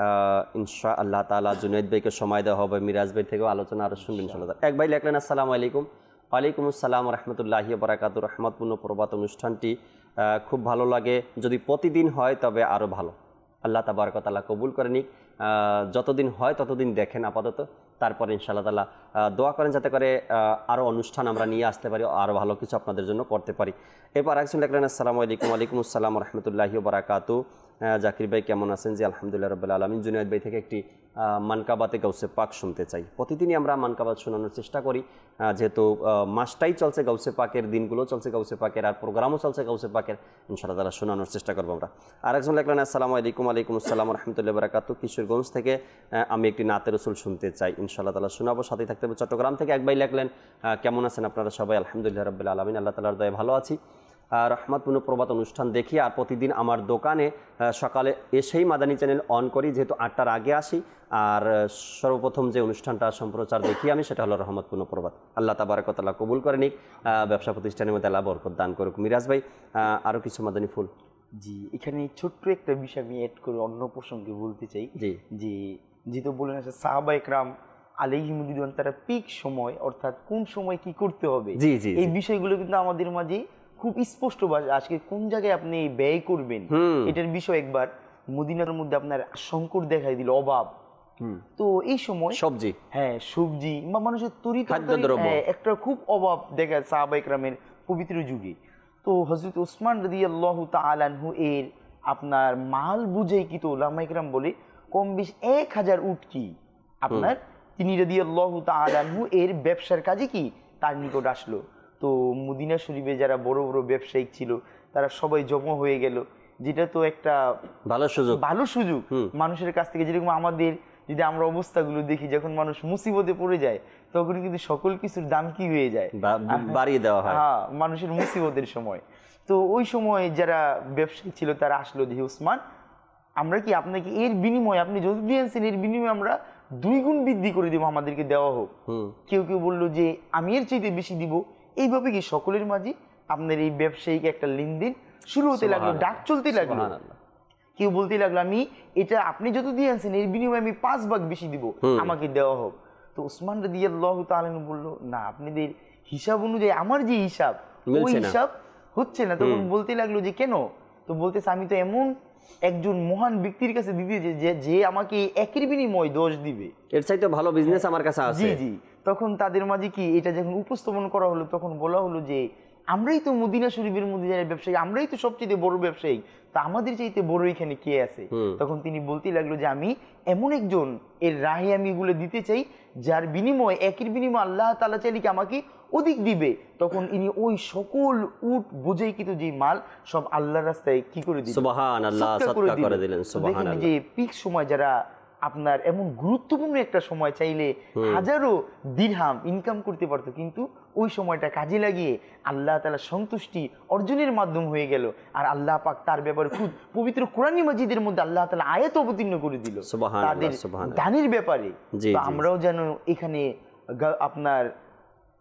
ইনশাআল্লাহ তাআলা জুনাইদ ভাইকে সময় দেওয়া হবে, মিরাজ ভাই থেকেও আলোচনা আরও শুনবেন ইনশাআল্লাহ। এক ভাই লেখলেন, আসসালামু আলাইকুম। ওয়ালাইকুম আসসালাম রহমতুল্লাহি ওয়া বারাকাতুহু। রহমতপূর্ণ প্রভাত অনুষ্ঠানটি খুব ভালো লাগে, যদি প্রতিদিন হয় তবে আরও ভালো। আল্লাহ তাবারক ওয়া তাআলা কবুল করে নিক। যতদিন হয় ততদিন দেখেন আপাতত, তারপরে ইনশাআল্লাহ তাআলা দোয়া করেন যাতে করে আরও অনুষ্ঠান আমরা নিয়ে আসতে পারি, আরও ভালো কিছু আপনাদের জন্য করতে পারি। এরপর একজন লেখলেন, আসসালামু আলাইকুম। ওয়ালাইকুম আসসালাম রহমতুল্লাহি ওয়া বারাকাতুহু। জাকির ভাই কেমন আছেন? জি আলহামদুলিল্লাহ রাব্বিল আলামিন। জুনায়েদ ভাই থেকে একটি মানকাবাতে গাউসে পাক শুনতে চাই। প্রতিদিনই আমরা মানকাবাত শোনানোর চেষ্টা করি, যেহেতু মাসটাই চলছে গাউসে পাকের, দিনগুলো চলছে গাউসে পাকের, আর প্রোগ্রামও চলছে গাউসে পাকের, ইনশাআল্লাহ তাআলা শোনানোর চেষ্টা করবো আমরা। আর একজন লেখলেন, আসসালামু আলাইকুম। ওয়ালাইকুম আসসালাম রহমতুল্লাহি ওয়া বারাকাতুহু। কিশোরগঞ্জ থেকে আমি একটি নাতে রাসূল শুনতে চাই, ইনশাআল্লাহ তাআলা শোনাবো, সাথে থাকতে হবে। চট্টগ্রাম থেকে এক ভাই লেখলেন, কেমন আছেন আপনারা সবাই? আলহামদুলিল্লাহ রাব্বিল আলামিন, আল্লাহ তাআলার দয়ায় ভালো আছি। রহমতপূর্ণ প্রভাত অনুষ্ঠান দেখি, আর প্রতিদিন আমার দোকানে সকালে এসেই মাদানী চ্যানেল অন করি, যেহেতু আটটার আগে আসি। আর সর্বপ্রথম যে অনুষ্ঠানটা সম্প্রচার দেখি আমি, সেটা হলো রহমতপূর্ণ প্রভাত। আল্লাহ তাবারক ওয়া তাআলা কবুল করে নিক, ব্যবসা প্রতিষ্ঠানের মধ্যে আল্লাহ বরকত দান করুক। মিরাজ ভাই আরও কিছু মাদানী ফুল। জি, এখানে ছোট্ট একটা বিষয় আমি অ্যাড করে অন্য প্রসঙ্গে বলতে চাই। জি জি যেহেতু বলেন আছে সাহাবা ইকরাম আলাইহিম রিদওয়ান, তারা পিক সময়, অর্থাৎ কোন সময় কি করতে হবে, জি জি এই বিষয়গুলো কিন্তু আমাদের মাঝে খুব স্পষ্ট ভাষা। আজকে কোন জায়গায় আপনি ব্যয় করবেন এটার বিষয় একবার মদিনার মধ্যে আপনার সংকট দেখাই দিল, অভাব। তো এই সময় সবজি, হ্যাঁ সবজি বা মানুষের তরিতরকারি একটা খুব অভাব দেখা সাহাবা ইকরামের পবিত্র যুগে। তো হযরত ওসমান রাদিয়াল্লাহু তাআলা আনহু এর আপনার মাল বুঝাই কি, তো উলামা ইকরাম বলে কম বেশ এক হাজার উট কি আপনার তিনি রাদিয়াল্লাহু তাআলা আনহু এর ব্যবসার কাজে কি তার নিকট আসলো। তো মদিনা শরীফে যারা বড় বড় ব্যবসায়িক ছিল তারা সবাই জমা হয়ে গেল, যেটা তো একটা ভালো সুযোগ, ভালো সুযোগ মানুষের কাছ থেকে। যেরকম আমাদের যদি আমরা অবস্থাগুলো দেখি, যখন মানুষ মুসিবতে পড়ে যায় তখন কিন্তু সকল কিছুর দাম কি হয়ে যায়, বাড়িয়ে দেওয়া হয়, হ্যাঁ মানুষের মুসিবতের সময়। তো ওই সময় যারা ব্যবসায়ী ছিল তারা আসলো যে উসমান, আমরা কি আপনাকে এর বিনিময়ে, আপনি যদি দিয়েছেন এর বিনিময়ে আমরা দুই গুণ বৃদ্ধি করে দেবো, আমাদেরকে দেওয়া হোক। কেউ কেউ বললো যে আমি এর চাইতে বেশি দিব। এইভাবে কি সকলের মাঝে আপনার এই ব্যবসায়িক একটা লেনদেন শুরু হতে লাগলো, ডাক চলতে লাগলো। কেউ বলতে লাগলো আমি এটা আপনি যত দিয়ে আনছেন এর বিনিময়ে আমি পাঁচ ভাগ বেশি দিব, আমাকে দেওয়া হোক। তো উসমান রাদিয়াল্লাহু তাআলা বললো না, আপনাদের হিসাব অনুযায়ী আমার যে হিসাব ওই হিসাব হচ্ছে না। তখন বলতে লাগলো যে কেন? তো বলতেছে আমি তো এমন একজন মহান ব্যক্তির কাছে দিতে যে যে আমাকে একের বিনিময় দশ দিবে, এর চাইতে ভালো বিজনেস আমার কাছে আছে। জি জি তখন তাদের মাঝে কি এটা যখন উপস্থাপন করা হলো, তখন বলা হলো যে আমরাই তো মদিনা শরীফের মধ্যে যারা ব্যবসায়ী, আমরাই তো সবচেয়ে বড় ব্যবসায়ী, তা আমাদের চাইতে বড় এখানে কে আছে? তখন তিনি বলতে লাগলো যে আমি এমন একজন এর রাহে আমি এগুলো দিতে চাই যার বিনিময় একের বিনিময় আল্লাহ তাআলা চাইলে কি আমাকে অধিক দিবে। তখন ইনি ওই সকল উট বোঝাইকৃত যে মাল সব আল্লাহর রাস্তায় কি করে দিলেন, সুবহানাল্লাহ, সাদকা করে দিলেন। সুবহানাল্লাহ। যে পিক সময় যারা আপনার এমন গুরুত্বপূর্ণ একটা সময় চাইলে হাজারো দিরহাম ইনকাম করতে পারতো, কিন্তু ওই সময়টা কাজে লাগিয়ে আল্লাহ তাআলা সন্তুষ্টি অর্জনের মাধ্যম হয়ে গেল। আর আল্লাহ পাক তার ব্যাপারে খুব পবিত্র কোরআনী মাজিদের মধ্যে আল্লাহ তাআলা আয়াত অবতীর্ণ করে দিল তাদের দানের ব্যাপারে। আমরাও যেন এখানে আপনার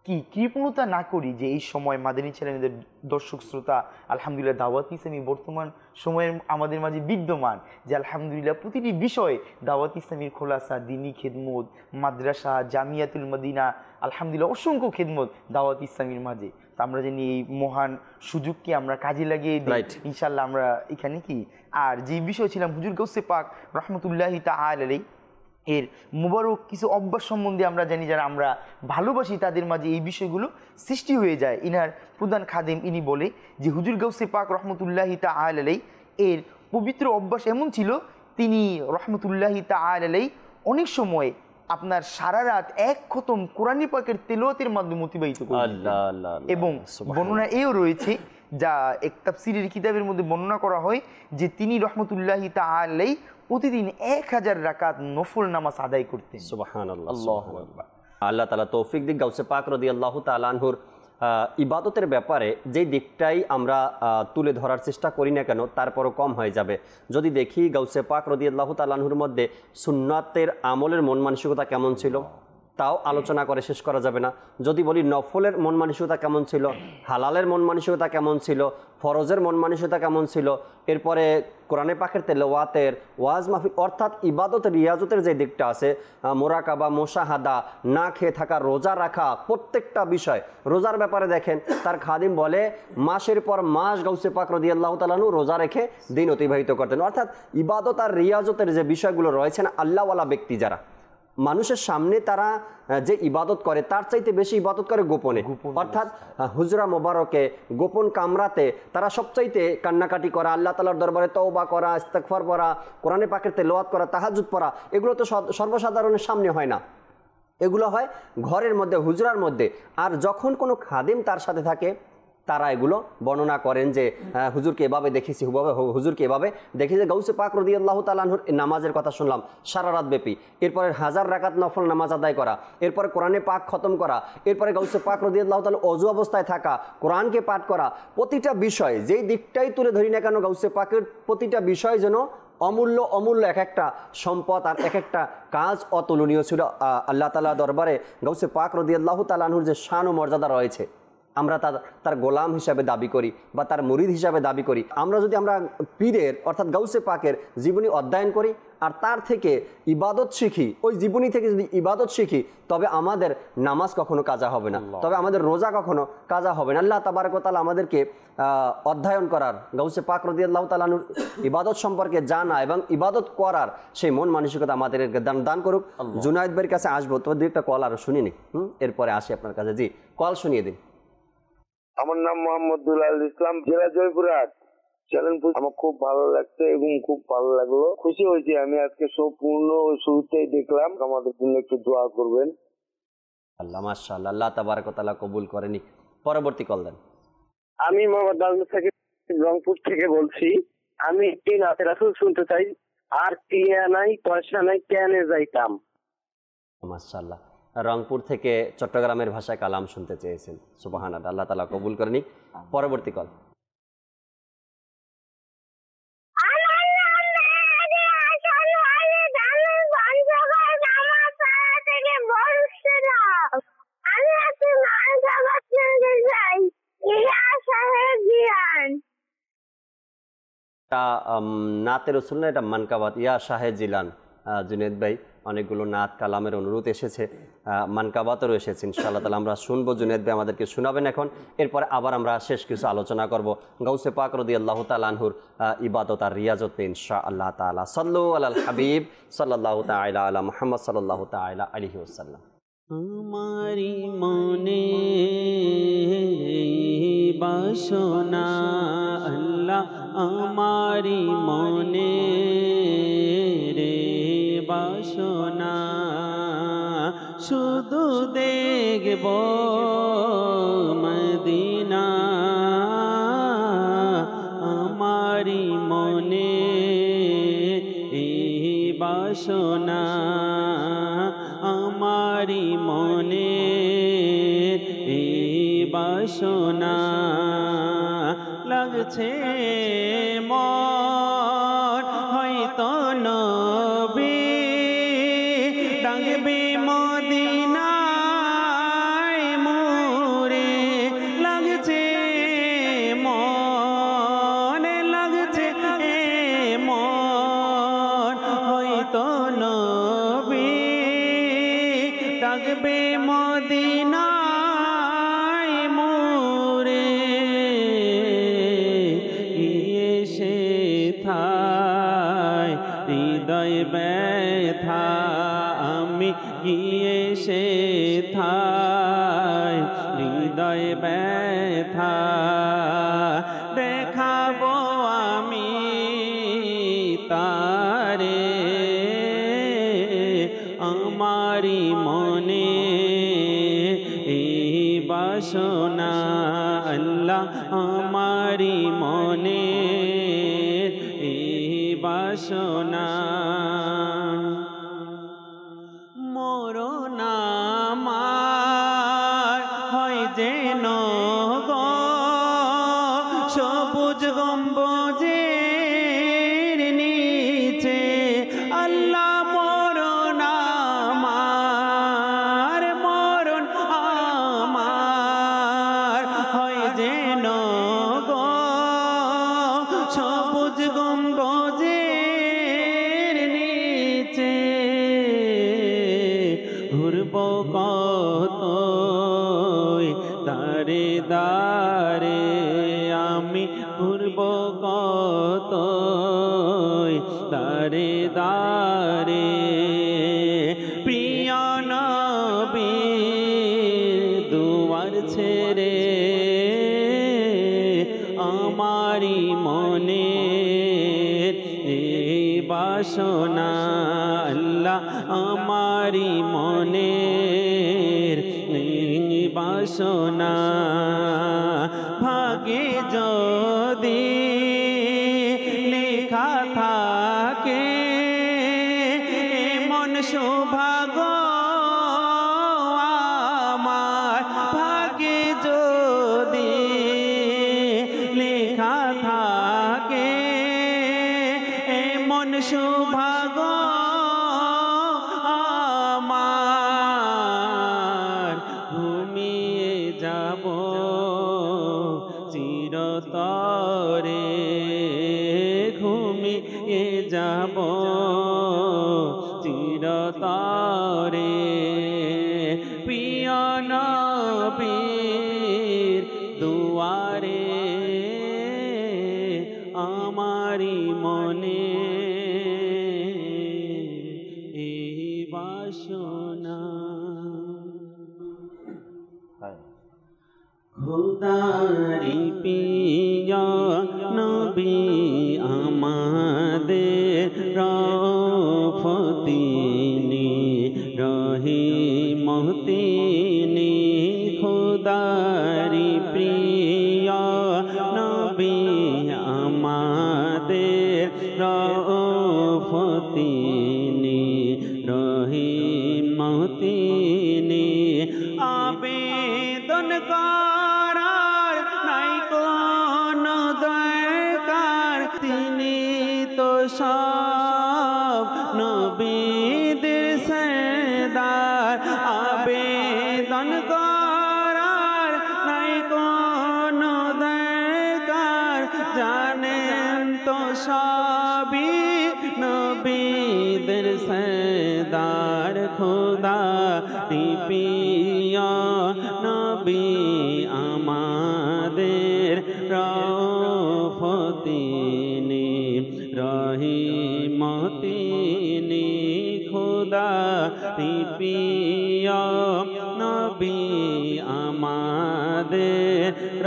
কি কৃপণতা না করি যে এই সময় মাদানী চ্যানেলের দর্শক শ্রোতা আলহামদুলিল্লাহ দাওয়াত ইসলামী বর্তমান সময়ের আমাদের মাঝে বিদ্যমান, যে আলহামদুলিল্লাহ প্রতিটি বিষয় দাওয়াত ইসলামীর খোলাসা, দিনী খেদমত, মাদ্রাসা, জামিয়াতুল মদিনা, আলহামদুলিল্লাহ অসংখ্য খেদমত দাওয়াত ইসলামীর মাঝে। তো আমরা জানি এই মহান সুযোগকে আমরা কাজে লাগিয়ে দিই ইনশাল্লাহ। আমরা এখানে কি আর যে বিষয় ছিলাম হুজুর গাউসে পাক রহমতুল্লাহি তাআলা আলাইহি এর মুবারক কিছু অভ্যাস সম্বন্ধে আমরা জানি, যারা আমরা ভালোবাসি তাদের মাঝে এই বিষয়গুলো সৃষ্টি হয়ে যায়। ইনার প্রধান খাদেম ইনি বলে যে হুজুর গাউসে পাক রহমতুল্লাহি তাআলা আলাইহি এর পবিত্র অভ্যাস এমন ছিল, তিনি রহমতুল্লাহি তাআলা আলাইহি অনেক সময় আপনার সারা রাত এক খতম কোরআন পাকের তেলাওয়াতের মাধ্যমে অতিবাহিত করেন। এবং বর্ণনা এও রয়েছে, যা এক তাফসীরের কিতাবের মধ্যে বর্ণনা করা হয় যে তিনি রহমতুল্লাহি তাআলা আলাইহি প্রতিদিন এক হাজার রাকাত নফল নামাজ আদায় করতেন। সুবহানাল্লাহ, আল্লাহু আকবার। আল্লাহ তাআলা তৌফিক দিক গাউসে পাক রাদিয়াল্লাহু তাআলা আনহুর ইবাদতের ব্যাপারে যে দিকটাই আমরা তুলে ধরার চেষ্টা করি না কেন তারপরও কম হয়ে যাবে। যদি দেখি গাউসে পাক রাদিয়াল্লাহু তাআলা আনহুর মধ্যে সুন্নাতের আমলের মন মানসিকতা কেমন ছিল তাও আলোচনা করে শেষ করা যাবে না। যদি বলি নফলের মন মানসিকতা কেমন ছিল, হালালের মন মানসিকতা কেমন ছিল, ফরজের মন মানসিকতা কেমন ছিল, এরপরে কোরআনে পাকের তেলাওয়াতের, ওয়াজ মাহফিল অর্থাৎ ইবাদত রিয়াজতের যে দিকটা আছে, মোরাকাবা, মুশাহাদা, না খেয়ে থাকা, রোজা রাখা, প্রত্যেকটা বিষয়। রোজার ব্যাপারে দেখেন তার খাদিম বলে মাসের পর মাস গাউসে পাক রাদিয়াল্লাহু তাআলা আনহু রোজা রেখে দিন অতিবাহিত করতেন। অর্থাৎ ইবাদত আর রিয়াজতের যে বিষয়গুলো রয়েছে না, আল্লাহওয়ালা ব্যক্তি যারা মানুষের সামনে তারা যে ইবাদত করে তার চাইতে বেশি ইবাদত করে গোপনে, অর্থাৎ হুজরা মোবারকে গোপন কামরাতে তারা সবচাইতে কান্নাকাটি করা, আল্লাহ তাআলার দরবারে তওবা করা, ইস্তেগফার পড়া, কোরআনে পাকের তেলাওয়াত করা, তাহাজ্জুদ পড়া, এগুলো তো সর্বসাধারণের সামনে হয় না, এগুলো হয় ঘরের মধ্যে, হুজরার মধ্যে। আর যখন কোনো খাদিম তার সাথে থাকে তারা এগুলো বর্ণনা করেন যে হুজুরকে এভাবে দেখেছি, হুভাবে হুজুরকে এভাবে দেখি। যে গাউসে পাক রাদিয়াল্লাহু তাআলা আনহুর নামাজের কথা শুনলাম সারা রাত ব্যাপী, এরপরে হাজার রাকাত নফল নামাজ আদায় করা, এরপরে কোরআনে পাক খতম করা, এরপরে গাউসে পাক রাদিয়াল্লাহু তাআলা অজু অবস্থায় থাকা, কোরআনকে পাঠ করা, প্রতিটা বিষয় যেই দিকটাই তুলে ধরি না কেন গাউসে পাকের প্রতিটা বিষয় যেন অমূল্য অমূল্য এক একটা সম্পদ আর এক একটা কাজ অতুলনীয় ছিল। আল্লাহ তাআলা দরবারে গাউসে পাক রাদিয়াল্লাহু তাআলা আনহুর যে শান ও মর্যাদা রয়েছে, আমরা তার তার গোলাম হিসাবে দাবি করি বা তার মুরিদ হিসাবে দাবি করি। আমরা যদি আমরা পীরের অর্থাৎ গাউসে পাকের জীবনী অধ্যয়ন করি আর তার থেকে ইবাদত শিখি, ওই জীবনী থেকে যদি ইবাদত শিখি, তবে আমাদের নামাজ কখনো কাজা হবে না, তবে আমাদের রোজা কখনো কাজা হবে না। আল্লাহ তাবারক ওয়া তাআলা আমাদেরকে অধ্যয়ন করার, গাউসে পাক রাদিয়াল্লাহু তাআলা আনহুর ইবাদত সম্পর্কে জানা এবং ইবাদত করার সেই মন মানসিকতা আমাদের দান দান করুক। জুনায়েদ ভাইয়ের কাছে আসবো, তো দুই একটা কল আরো শুনিনি, হুম এরপরে আসি আপনার কাছে। জি, কল শুনিয়ে দিন। আমার নাম মোহাম্মদ দুলাল ইসলাম, জেলা জয়পুরহাট। চ্যানেল আমার খুব ভালো লাগছে এবং খুব ভালো লাগলো, খুশি হয়েছি আমি আজকে সম্পূর্ণ শুরুতেই দেখলাম। আমাদের জন্য একটু দোয়া করবেন। আল্লাহ মাশাআল্লাহ, আল্লাহ তাবারক ওয়া তাআলা কবুল করেনি। পরবর্তী কল দেন। আমি মোহাম্মদ আলমুস সাকিব রংপুর থেকে বলছি। আমি একটি নাতে রাসূল শুনতে চাই, আর টিয়া নাই পয়সা নাই কেনে যাইতাম। মাশাআল্লাহ, রংপুর থেকে চট্টগ্রামের ভাষায় কালাম শুনতে চেয়েছেন, সুবহানাল্লাহ, আল্লাহ তাআলা কবুল করেনি। পরবর্তী কল। নাতে রসুল না, এটা মানকাবাত। ইয়া শাহে জিলান, জুনেদ ভাই অনেকগুলো নাত কালামের অনুরোধ এসেছে, মানকাবাতেরও এসেছে। ইনশাআল্লাহ তাআলা আমরা শুনবো, জুনেদ ভাই আমাদেরকে শোনাবেন এখন। এরপরে আবার আমরা শেষ কিছু আলোচনা করব গাউসে পাক রাদিয়াল্লাহু তাআলা আনহুর ইবাদত আর রিয়াজতে ইনশাআল্লাহ তাআলা। সাল্লু আলাল হাবিব সাল্লাল্লাহু তাআলা আলা মুহাম্মদ সাল্লাল্লাহু তাআলা আলাইহি ওয়াসাল্লাম। আমারি মনে বাসনা আল্লাহ, আমারি মনে রে বাসনা, শুধু দেখব মদিনা। আমারি মনে বাসনা, আমারি মনে বাসনা, লাগছে মন হয়তো নবী ডাকবে মদিনায়, নবী ডাকবে মদিনায় মোরে এসে থায় হৃদয় ব্যথা আমি গিয়ে সে থায় হৃদয় ব্যথা দেখাবো আমি তারে আমারি মনে এই বাসনা আল্লাহ আমারি মনে এই বাসনা মরণ আমার হয় যেন গো সবুজ গম্বুজের নিচে আল্লাহ মরণ আমার মরণ আমার হয় যেন গো সবুজ গম্বুজের নিচে ঘুরব কত দারে দারে আমি ঘুরব কত দারে দারে প্রিয় নবীর দুয়ার ছেড়ে আমারি মনে এই বাসনা আল্লাহ আমারি মনের বাসনা ভাগে যদি লেখা থাকে এমন সৌভাগ্য আমার ভাগে যদি লেখা থাকে এমন সৌভাগ্য আমার ঘুমিয়ে যাব চিরতরে ঘুমিয়ে যাব চিরতরে প্রিয় নবীর দুয়ারে আমারি মনে এই বাসনা খোদারি পিয়া নবী আমাদের রফতিনি রহিমতিনি খোদারি প্রিয়া নবী আমাদের রফতিনি রহিমতিনি আবেদন করার নাই কোনো দরকার তিনি তো সব নবীদের সরদার আবেদন করার নাই কোনো দরকার জানেন তো সবই নবীদের সরদার খোদা পিয়া নবী আমাদের রফতিনি রহিমতিনি খোদা পিয়া নবী আমাদের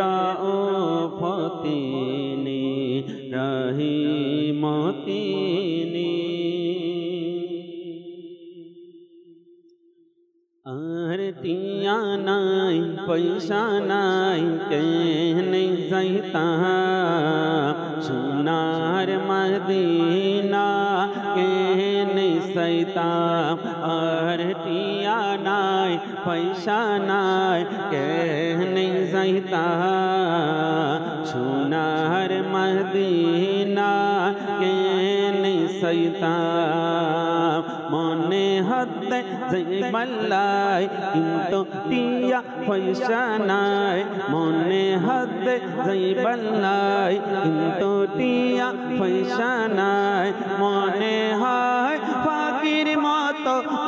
রফতিনি রহিমতিনি আর টিয়া নাই পয়সা নাই কেনে যাইতা সোনার মদিনা কেনে যাইতা আর টিয়া নাই পয়সা নাই কেনে যাইতা সোনার মদিনা কেনে যাইতা মনে হতে যাইবাল্লাই কিন্তু টিয়া পয়সা নাই মনে হতে যাইবাল্লাই কিন্তু টিয়া পয়সা নাই মনে হয় ফাঁকি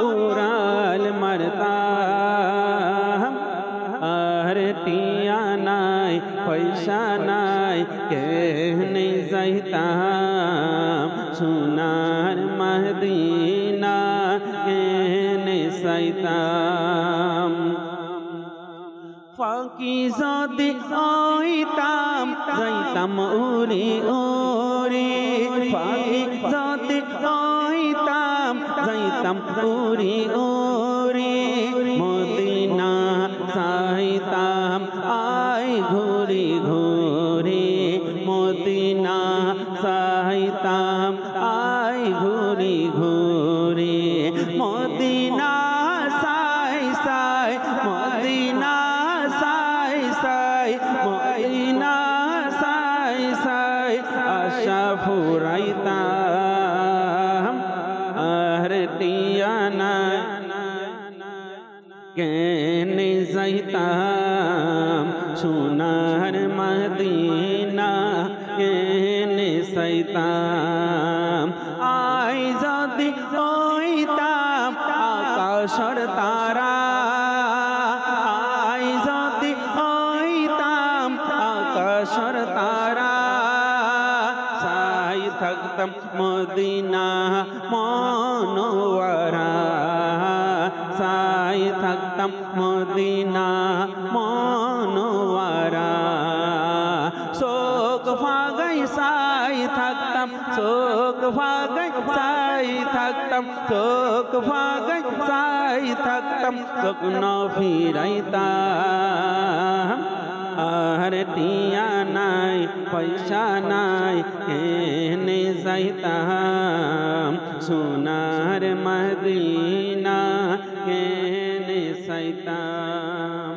উড়াল মারতাম আর টিয়া নাই পয়সা নাই কেনে যাইতাম সোনার মদিনা কেনে যাইতাম ফাঁকি যদি হইতাম যাইতাম উড়ি উড়ি ফাঁকি যদি হইতাম যাইতাম উড়ি উড়ি মদিনা যাইতাম আই ঘুরি ঘুরি মদিনা যাইতাম আই ঘুরি ঘুরি মদিনা সাই সাই মদিনা সাই সাই মদিনা সাই সাই আশা ফুরাইতাম আর টিয়া না কেনে যাইতাম সোনার মদিনা কেনে যাইতাম আই যদি হইতাম আকাশর তারা আই যদি হইতাম আকাশর তারা সাই থাকতাম মদিনা মনোয়ারা সাই থাকতাম মদিনা মনোয়ারা শোক ফাগাই সাই থাকতাম শোক ফাগাই সাই থাকতাম শোক ফাগাই সাই থাকতাম স্বপ্ন ফিরাইতাম আর টিয়া নাই পয়সা নাই এনে যাইতাম সোনার মদিনা কেনে যাইতাম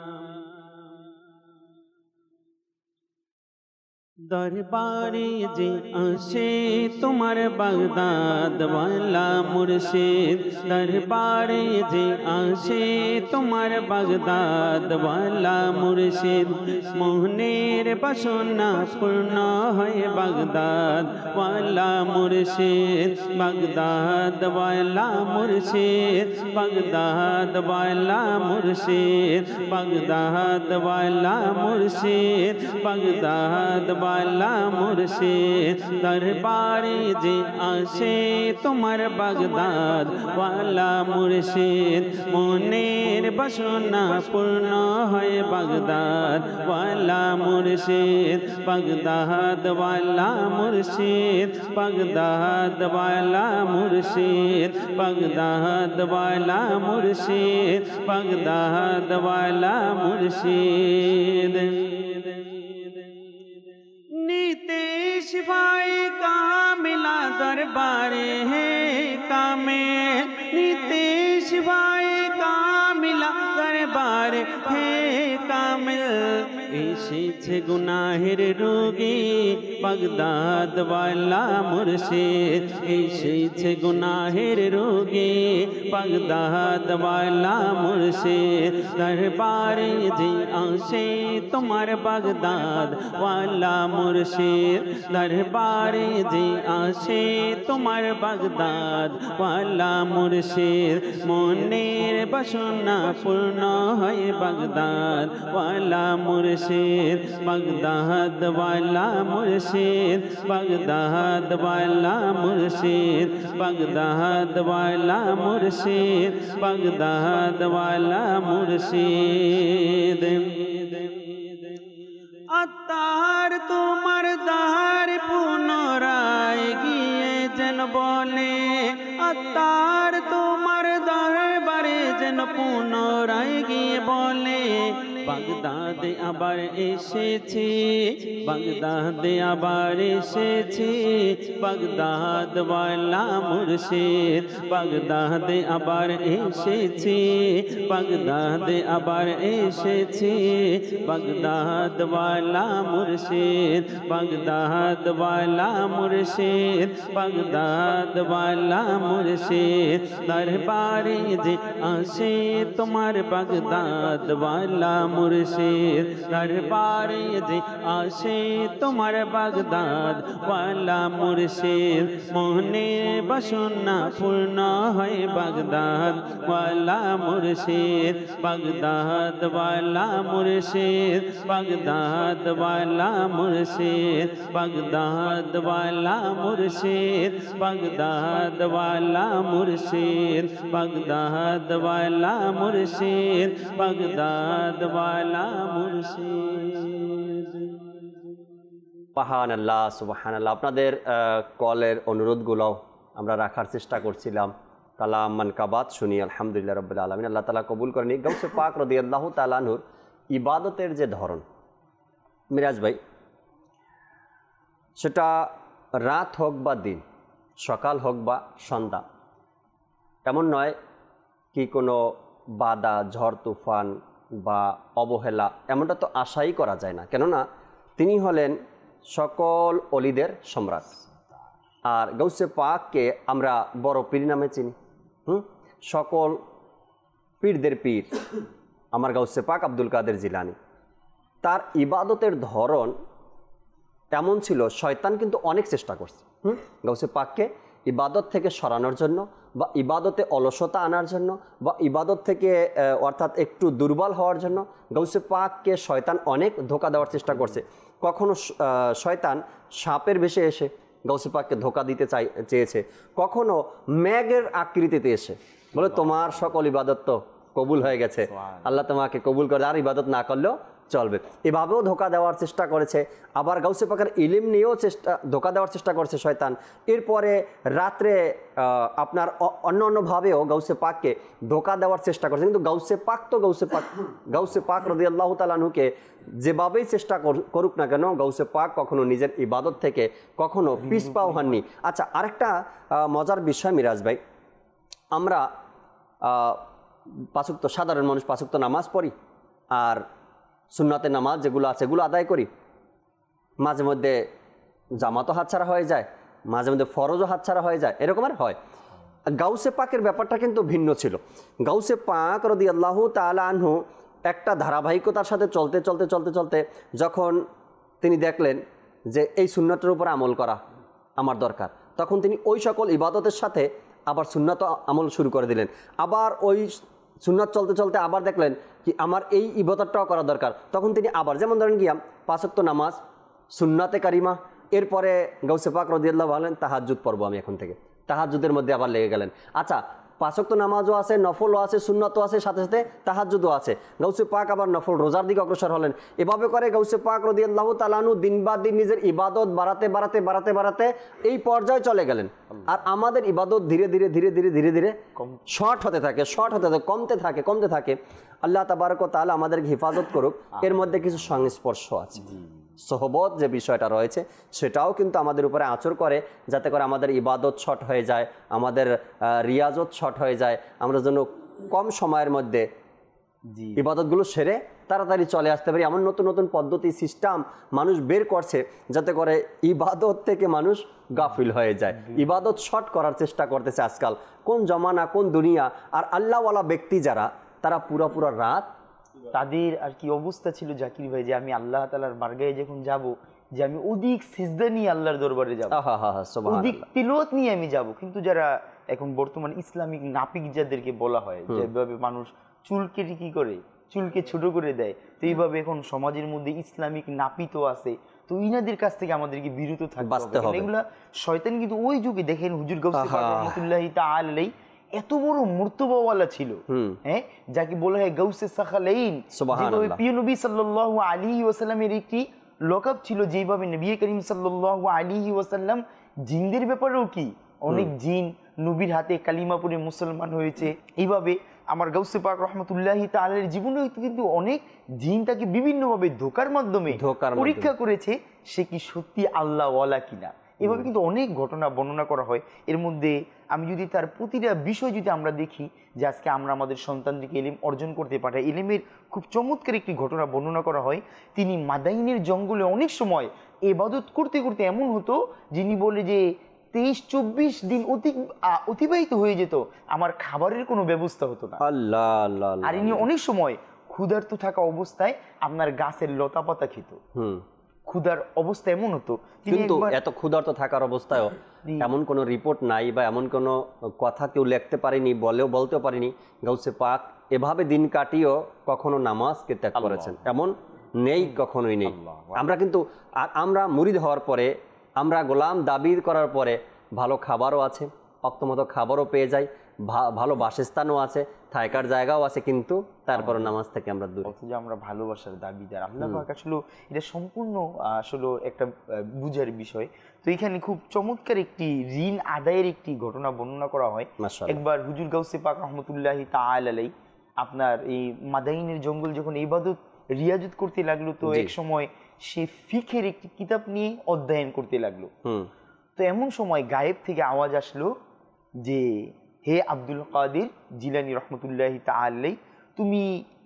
দরবারে যে আসে তোমার বাগদাদ ওয়ালা মুর্শিদ দরবারে যে আসে তোমার বাগদাদ ওয়ালা মুর্শিদ মোহনের বাসনা পূর্ণ হয় বাগদাদ ওয়ালা মুর্শিদ বাগদাদ ওয়ালা মুর্শিদ বাগদাদ ওয়ালা মুর্শিদ বাগদাদ ওয়ালা মুর্শিদ বাগদাদ वाला मुर्शिद दरबारे जे आशे तुम्हार बागदाद वाला मुर्शिद मोनेर बसना पूर्ण है बागदाद वाला मुर्शिद बागदाद वाला मुर्शिद बागदाद वाला मुर्शिद बागदाद वाला मुर्शिद बागदाद वाला मुर्शिद नीते शिफाई का मिला दरबारे है कामिल नीते शिफाई का मिला दरबारे है कामिल एसेছে গুনাহের রোগী বাগদাদ ওয়ালা মুর্শিদ এসেছে গুনাহের রোগী বাগদাদ ওয়ালা মুর্শিদ দরবারে যে আসে তোমার বাগদাদ ওয়ালা মুর্শিদ দরবারে যে আসে তোমার বাগদাদ ওয়ালা মুর্শিদ মনের বাসনা পূর্ণ হয় বাগদাদ ওয়ালা মুর্শিদ বাগদাদ ওয়ালা মুর্শিদ বাগদাদ ওয়ালা মুর্শিদ বাগদাদ ওয়ালা মুর্শিদ বাগদাদ ওয়ালা মুর্শিদ আত্মার তোমার দার পুনরায় গিয়ে যেন বলে আত্মার তোমার দরবারে যেন পুনরায় গিয়ে বলে বাগদাদে আবার এসেছি বাগদাদে আবার এসেছি বাগদাদ ওয়ালা মুর্শিদ বাগদাদে আবার এসেছি বাগদাদে আবার এসেছি বাগদাদ ওয়ালা মুর্শিদ বাগদাদ ওয়ালা মুর্শিদ বাগদাদ ওয়ালা মুর্শিদ দরবারে যে আসে তোমার বাগদাদ ওয়ালা মুর্শিদ দরবারে যে আসে তোমার বাগদাদ ওয়ালা মুর্শিদ মনে বাসনা পূর্ণ হয় বাগদাদ ওয়ালা মুর্শিদ বাগদাদ ওয়ালা মুর্শিদ বাগদাদ ওয়ালা মুর্শিদ বাগদাদ ওয়ালা মুর্শিদ বাগদাদ ওয়ালা মুর্শিদ বাগদাদ ওয়ালা মুর্শিদ বাগদাদ ওয়ালা মুর্শিদ। সুবহানাল্লাহ সুবহানাল্লাহ। আপনাদের কলের অনুরোধগুলো আমরা রাখার চেষ্টা করছিলাম, কালাম মানকাবাত শুনি আলহামদুলিল্লাহ রাব্বিল আলামিন। আল্লাহ তাআলা কবুল করেন। গাউসে পাক রাদিয়াল্লাহু তাআলা আনহুর ইবাদতের যে ধরন মিরাজ ভাই, সেটা রাত হোক বা দিন, সকাল হোক বা সন্ধ্যা, এমন নয় কি কোনো বাদা ঝড় তুফান বা অবহেলা এমনটা তো আশাই করা যায় না, কেননা তিনি হলেন সকল অলিদের সম্রাট। আর গাউসে পাককে আমরা বড় পীর নামে চিনি। হুম সকল পীরদের পীর আমার গাউসে পাক আব্দুল কাদের জিলানী। তার ইবাদতের ধরন এমন ছিল, শয়তান কিন্তু অনেক চেষ্টা করছে হুম গাউসে পাককে ইবাদত থেকে সরানোর জন্য, বা ইবাদতে অলসতা আনার জন্য, বা ইবাদত থেকে অর্থাৎ একটু দুর্বল হওয়ার জন্য গাউসে পাককে শয়তান অনেক ধোকা দেওয়ার চেষ্টা করছে। কখনো শয়তান সাপের বেশে এসে গাউসে পাককে ধোকা দিতে চাই চেয়েছে, কখনো ম্যাগের আকৃতিতে এসে বলে তোমার সকল ইবাদত তো কবুল হয়ে গেছে, আল্লাহ তোমাকে কবুল করে, আর ইবাদত না করলেও চলবে, এভাবেও ধোকা দেওয়ার চেষ্টা করেছে। আবার গাউসে পাকের ইলিম নিয়েও চেষ্টা ধোকা দেওয়ার চেষ্টা করছে শয়তান। এরপরে রাত্রে আপনার অন্য অন্যভাবেও গাউসে পাককে ধোকা দেওয়ার চেষ্টা করছে। কিন্তু গাউসে পাক তো গাউসে পাক, গাউসে পাক রাদিয়াল্লাহু তাআলা আনহুকে যেভাবেই চেষ্টা করুক না কেন, গাউসে পাক কখনো নিজের ইবাদত থেকে কখনো পিছপাও হননি। আচ্ছা, আরেকটা মজার বিষয় মিরাজ ভাই, আমরা পাঁচ ওয়াক্ত সাধারণ মানুষ পাঁচ ওয়াক্ত নামাজ পড়ি, আর সুন্নাতে নামাজ যেগুলো আছে এগুলো আদায় করি, মাঝে মধ্যে জামাতও হাতছাড়া হয়ে যায়, মাঝে মধ্যে ফরজও হাতছাড়া হয়ে যায়, এরকম আর হয়। গাউসে পাকের ব্যাপারটা কিন্তু ভিন্ন ছিল। গাউসে পাক রাদিয়াল্লাহু তাআলা আনহু একটা ধারাবাহিকতার সাথে চলতে চলতে চলতে চলতে যখন তিনি দেখলেন যে এই সুন্নাতের উপর আমল করা আমার দরকার, তখন তিনি ওই সকল ইবাদতের সাথে আবার সুন্নাত আমল শুরু করে দিলেন। আবার ওই সুন্নাত চলতে চলতে আবার দেখলেন কি আমার এই ইবাদতটাও করা দরকার, তখন তিনি আবার, যেমন ধরেন গিয়া পাঁচ ওয়াক্ত নামাজ, সুন্নাতে কারিমা, এরপরে গাউসে পাক রাদিয়াল্লাহু বলেন তাহাজ্জুদ পড়ব আমি এখন থেকে, তাহাজ্জুদের মধ্যে আবার লেগে গেলেন। আচ্ছা, পাঁচ ওয়াক্ত নামাজও আছে, নফলও আছে, সুন্নাতও আছে, সাথে সাথে তাহাজ্জুদও আছে। গাউসে পাক আবার নফল রোজার দিকে অগ্রসর হলেন। এভাবে করে গাউসে পাক রাদিয়াল্লাহু তাআলা আনহু দিন বা দিন নিজের ইবাদত বাড়াতে বাড়াতে বাড়াতে বাড়াতে এই পর্যায়ে চলে গেলেন। আর আমাদের ইবাদত ধীরে ধীরে ধীরে ধীরে ধীরে ধীরে শর্ট হতে থাকে, শর্ট হতে থাকে, কমতে থাকে কমতে থাকে। আল্লাহ তাবারক ওয়া তাআলা আমাদেরকে হেফাজত করুক। এর মধ্যে কিছু সংস্পর্শ আছে, সোহবত যে বিষয়টা রয়েছে সেটাও কিন্তু আমাদের উপরে আঁচড় করে, যাতে করে আমাদের ইবাদত শর্ট হয়ে যায়, আমাদের রিয়াজত শর্ট হয়ে যায়, আমরা যেন কম সময়ের মধ্যে ইবাদতগুলো সেরে তাড়াতাড়ি চলে আসতে পারি। এমন নতুন নতুন পদ্ধতি সিস্টেম মানুষ বের করছে যাতে করে ইবাদত থেকে মানুষ গাফিল হয়ে যায়, ইবাদত শর্ট করার চেষ্টা করতেছে আজকাল। কোন জমানা, কোন দুনিয়া! আর আল্লাহওয়ালা ব্যক্তি যারা, তারা পুরো পুরো রাত, তাদের আর কি অবস্থা ছিল জাকির ভাই, যে আমি আল্লাহ তাআলার বারগাহে যখন যাব, যে আমি অধিক সিজদা নিয়ে আল্লাহর দরবারে যাব, অধিক তিলাওয়াত নিয়ে আমি যাব। কিন্তু যারা এখন বর্তমান ইসলামিক নাপিক যাদেরকে বলা হয়, যেভাবে মানুষ চুলকে কি করে, চুলকে ছোট করে দেয়, তো এইভাবে এখন সমাজের মধ্যে ইসলামিক নাপিত আছে। তো ইনাদের কাছ থেকে আমাদেরকে বিরত থাকতে হবে। এগুলা শয়তান কিন্তু ওই যুগে দেখেন হুজুর গাউসে পাক রাহমাতুল্লাহি তাআলা আলাইহি এত বড় মর্তবাওয়ালা ছিল, হ্যাঁ, যাকে বলা হয় গাউসে সাখালাইন। যেভাবে প্রিয় নবী সাল্লাল্লাহু আলাইহি ওয়াসাল্লামের একটি লকাব ছিল, যেভাবে নবী করিম সাল্লাল্লাহু আলাইহি ওয়াসাল্লাম জিনদের ব্যাপারেও কি অনেক জিন নবীর হাতে কালিমা পড়ে মুসলমান হয়েছে। এইভাবে আমার গাউসে পাক রাহমাতুল্লাহি তাআলার জীবনে কিন্তু অনেক জিন তাকে বিভিন্নভাবে ধোকার মাধ্যমে পরীক্ষা করেছে সে কি সত্যি আল্লাহ ওয়ালা কিনা। এভাবে কিন্তু অনেক ঘটনা বর্ণনা করা হয়। এর মধ্যে আমি যদি তার প্রতিটা বিষয় যদি আমরা দেখি, যে আজকে আমরা আমাদের সন্তানদেরকে ইলম অর্জন করতে পাঠাই, ইলমের খুব চমৎকার একটি ঘটনা বর্ণনা করা হয়। তিনি মাদাইনের জঙ্গলে অনেক সময় ইবাদত করতে করতে এমন হতো, যিনি বলে যে তেইশ চব্বিশ দিন অতি অতিবাহিত হয়ে যেত, আমার খাবারের কোনো ব্যবস্থা হতো না। আল্লাহ আল্লাহ। আর ইনি অনেক সময় ক্ষুধার্ত থাকা অবস্থায় আপনার গাছের লতা পাতা খেত। হুম ক্ষুধার অবস্থা এমন হতো, কিন্তু এত ক্ষুধার্ত থাকার অবস্থায়ও এমন কোনো রিপোর্ট নাই বা এমন কোনো কথা কেউ লিখতে পারেনি, বলেও বলতেও পারেনি গাউসে পাক এভাবে দিন কাটিয়েও কখনো নামাজকে ত্যাগ করেছেন, এমন নেই, কখনোই নেই। আমরা কিন্তু আমরা মুরিদ হওয়ার পরে, আমরা গোলাম দাবি করার পরে ভালো খাবারও আছে, অক্তমতো খাবারও পেয়ে যাই, ভালো বাসস্থানও আছে, থাকার জায়গাও আছে, কিন্তু তারপর নামাজ থেকে আমরা দূরে। অথচ আমরা ভালোবাসার দাবিদার। আল্লাহ পাক আসলে এটা সম্পূর্ণ আসলে একটা বুঝার বিষয়। তো এখানে খুব চমৎকার একটি ঋণ আদায়ের একটি ঘটনা বর্ণনা করা হয়। একবার হুজুর গাউসে পাক রহমতুল্লাহি তাআলা আলাইহি আপনার এই মাদাইনের জঙ্গল যখন ইবাদত রিয়াজত করতে লাগলো, তো এক সময় সে ফিকের একটি কিতাব নিয়ে অধ্যয়ন করতে লাগলো। তো এমন সময় গায়েব থেকে আওয়াজ আসলো যে, হে আব্দুল কাদের জিলানী রহমতুল্লাহি তাআলা আলাইহি, তুমি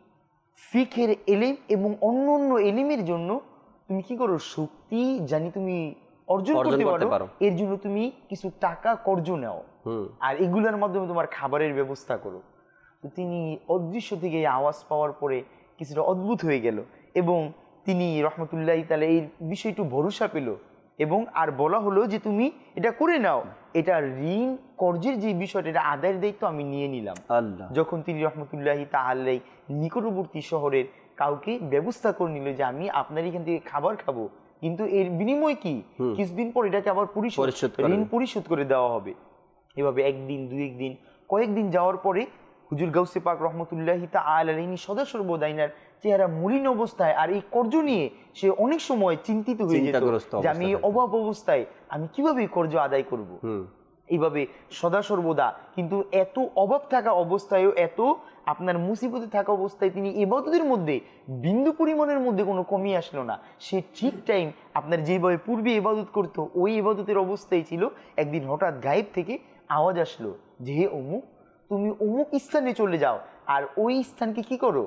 ফিকের এলিম এবং অন্য অন্য এলিমের জন্য তুমি কি করো, শক্তি জানি তুমি অর্জন করতে পারো, এর জন্য তুমি কিছু টাকা কর্জ নাও আর এগুলোর মাধ্যমে তোমার খাবারের ব্যবস্থা করো। তো তিনি অদৃশ্য থেকে এই আওয়াজ পাওয়ার পরে কিছুটা অদ্ভুত হয়ে গেল এবং তিনি রহমতুল্লাহি তাআলা এই বিষয়টি ভরসা পেল এবং আর বলা হলো যে তুমি এটা করে নাও, এটা ঋণ কর্জের যে বিষয়টা, এটা আদায়ের দায়িত্ব আমি নিয়ে নিলাম। যখন তিনি রহমতুল্লাহি তাআলা আলাইহি নিকটবর্তী শহরের কাউকে ব্যবস্থা করে নিল যে আমি আপনার এখান থেকে খাবার খাবো, কিন্তু এর বিনিময় কি কিছুদিন পর এটাকে আবার পরিশোধ ঋণ পরিশোধ করে দেওয়া হবে। এভাবে একদিন দুই একদিন কয়েকদিন যাওয়ার পরে হুজুর গাউসে পাক রহমতুল্লাহি তাআলা আলাইহি সদা সর্বদাইনার চেহারা মলিন অবস্থায় আর এই কর্জ নিয়ে সে অনেক সময় চিন্তিত হয়ে যেত যে আমি অভাব অবস্থায় আমি কিভাবে কর্জ আদায় করব। এইভাবে সদা সর্বদা কিন্তু এত অভাব থাকা অবস্থায়ও, এত আপনার মুসিবতে থাকা অবস্থায় তিনি ইবাদতের মধ্যে বিন্দু পরিমাণের মধ্যে কোনো কমি আসলো না। সে ঠিক টাইম আপনার যেভাবে পূর্বে ইবাদত করতো ওই ইবাদতের অবস্থায় ছিল। একদিন হঠাৎ গায়েব থেকে আওয়াজ আসলো যে, হে অমুক, তুমি অমুক স্থানে চলে যাও আর ওই স্থানকে কি করো,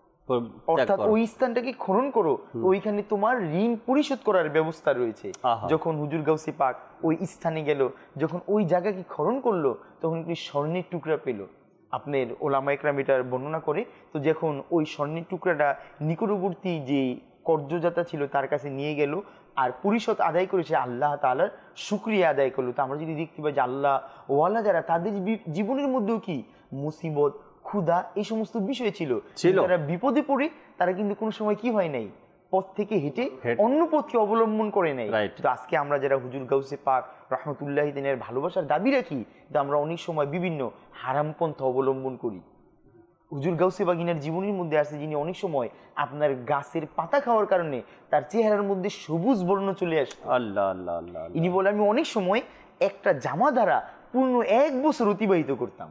অর্থাৎ ওই স্থানটাকে খনন করো, ওইখানে তোমার ঋণ পরিশোধ করার ব্যবস্থা রয়েছে। যখন হুজুর গাউসে পাক ওই স্থানে গেল, যখন ওই জায়গাকে খনন করলো, তখন একটি স্বর্ণের টুকরা পেল। আপনার ওলামা ইকরাম এটার বর্ণনা করে, তো যখন ওই স্বর্ণের টুকরাটা নিকটবর্তী যে কর্যদাতা ছিল তার কাছে নিয়ে গেল আর পরিশোধ আদায় করেছে, আল্লাহ তাআলার শুকরিয়া আদায় করলো। তো আমরা যদি দেখতে পাই যে আল্লাহ ওয়ালা যারা, তাদের জীবনের মধ্যেও কি মুসিবত, ক্ষুধা, এই সমস্ত বিষয় ছিল, তারা বিপদে পড়ে তারা কিন্তু কোনো সময় কি হয় নাই, পথ থেকে হেঁটে অন্য পথকে অবলম্বন করে নাই। তো আজকে আমরা যারা হুজুর গাউসে পাক রহমতুল্লাহি তাআলার ভালোবাসার দাবি রাখি, তো আমরা অনেক সময় বিভিন্ন হারাম পন্থা অবলম্বন করি। হুজুর গাউসে বাগিনার জীবনের মধ্যে আছে যিনি অনেক সময় আপনার গাছের পাতা খাওয়ার কারণে তার চেহারার মধ্যে সবুজ বর্ণ চলে আসে। আল্লাহ আল্লাহ আল্লাহ। ইনি বলে, আমি অনেক সময় একটা জামা দ্বারা পূর্ণ এক বছর অতিবাহিত করতাম।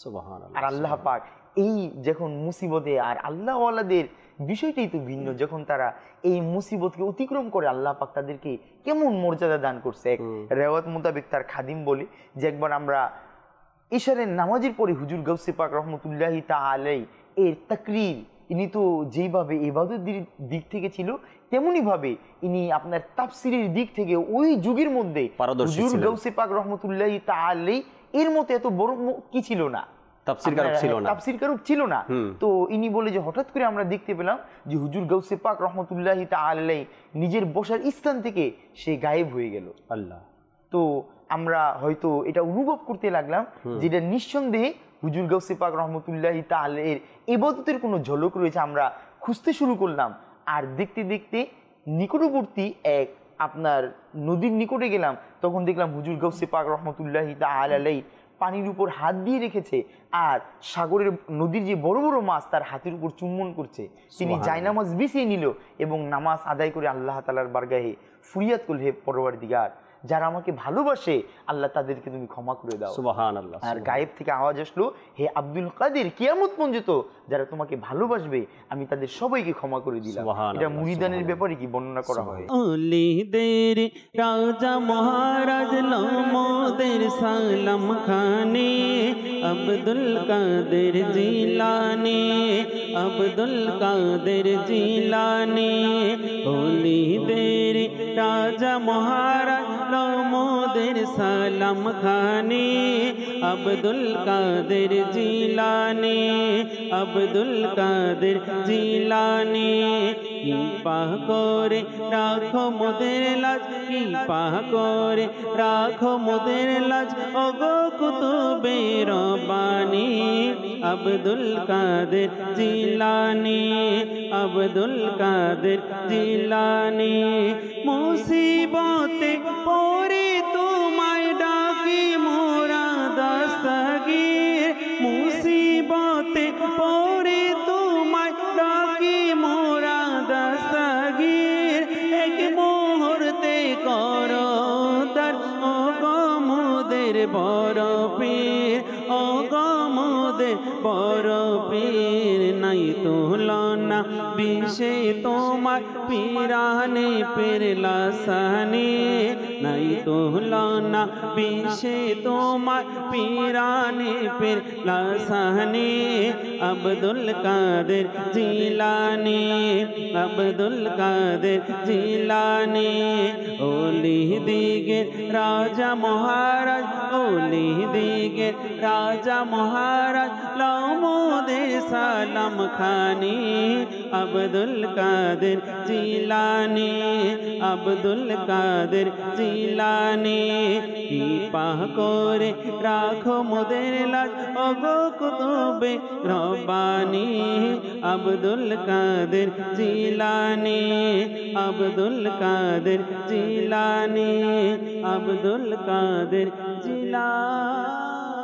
আর আল্লাহ পাক এই যখন মুসিবতে, আর আল্লাহ ওয়ালাদের বিষয়টাই তো ভিন্ন, যখন তারা এই মুসিবতকে অতিক্রম করে আল্লাহ পাক তাদেরকে কেমন মর্যাদা দান করছে। এক রেওয়াত মোতাবেক তার খাদিম বলে যে একবার আমরা ইশারের নামাজের পরে হুজুর গাউসে পাক রহমতুল্লাহি তাআলা আলাইহি এর তাকরীর, ইনি তো যেইভাবে ইবাদতের দিক থেকে ছিল তেমনি ভাবে ইনি আপনার তাফসিরের দিক থেকে ওই যুগের মধ্যে হুজুর গাউসে পাক রহমতুল্লাহি তাআলা আলাইহি এর মতো এত বড় কি ছিল না, তাফসীরকারক ছিল না, তাফসীরকারক ছিল না। তো ইনি বলে যে হঠাৎ করে আমরা দেখতে পেলাম যে হুজুর গাউসে পাক রহমতুল্লাহি তাআলা আলাইহি নিজের বসার স্থান থেকে সে গায়েব হয়ে গেল। আল্লাহ। তো আমরা হয়তো এটা অনুভব করতে লাগলাম যেটা নিঃসন্দেহে হুজুর গাউসে পাক রহমতুল্লাহি তাআলা এর ইবাদতের কোনো ঝলক রয়েছে। আমরা খুঁজতে শুরু করলাম আর দেখতে দেখতে নিকটবর্তী এক আপনার নদীর নিকটে গেলাম, তখন দেখলাম হুজুর গাউসে পাক রহমতুল্লাহি তাআলা আলাইহি পানির উপর হাত দিয়ে রেখেছে আর সাগরের নদীর যে বড় বড় মাছ তার হাতের উপর চুম্বন করছে। তিনি জায়নামাজ বিছিয়ে নিল এবং নামাজ আদায় করে আল্লাহ তাআলার বারগাহে ফরিয়াদ করল, হে পরওয়ারদিগার, যারা আমাকে ভালোবাসে আল্লাহ তাদেরকে তুমি ক্ষমা করে দাও। সুবহানাল্লাহ। আর গায়েব থেকে আওয়াজ আসলো, হে আব্দুল কাদের, কিয়ামত পর্যন্ত যারা তোমাকে ভালোবাসবে আমি তাদের সবাইকে ক্ষমা করে দিলাম। এটা মুরিদানের ব্যাপারে কি বর্ণনা করা হয়। ওলিদের রাজা মহারাজ লমোদের সালাম খানে, আব্দুল কাদের জিলানী, আব্দুল কাদের জিলানী। ওলিদের রাজা মহারাজ লমোদের মোদের সালাম খানি আব্দুল কাদের জিলানি আব্দুল কাদের জিলানি কৃপা করে রাখো মোদের লাজ কৃপা করে রাখো মোদের লাজ ওগো কুতুবে রব্বানি আব্দুল কাদের জিলানি আব্দুল কাদের জিলানি মুসিবতে পড়ে তোমায় ডাকি মোরা দস্তগীর মুসিবতে পড়ে তোমায় ডাকি মোরা দস্তগীর এক মুহূর্তে করো দর ও গো মোদের বড় পীর ও গো মোদের বড় পীর নাই তুলনা বিষে তোমার পীরানে পেরলা সানি নাই তুলনা বিষে তোমার পীরানে পেরলা সানি আব্দুল কাদের জিলানি আব্দুল কাদের জিলানি ওলি দিগের রাজা মহারাজ ওলি দিগের রাজা মহারাজ লাও মোদের সালাম খানি আব্দুল কাদের জিলানি আব্দুল কাদের জিলানি কৃপা করে রাখো মোদের লাজ ওগো কুতুবে রব্বানি আব্দুল কাদের জিলানি আব্দুল কাদের জিলানি আব্দুল কাদের জিলানি।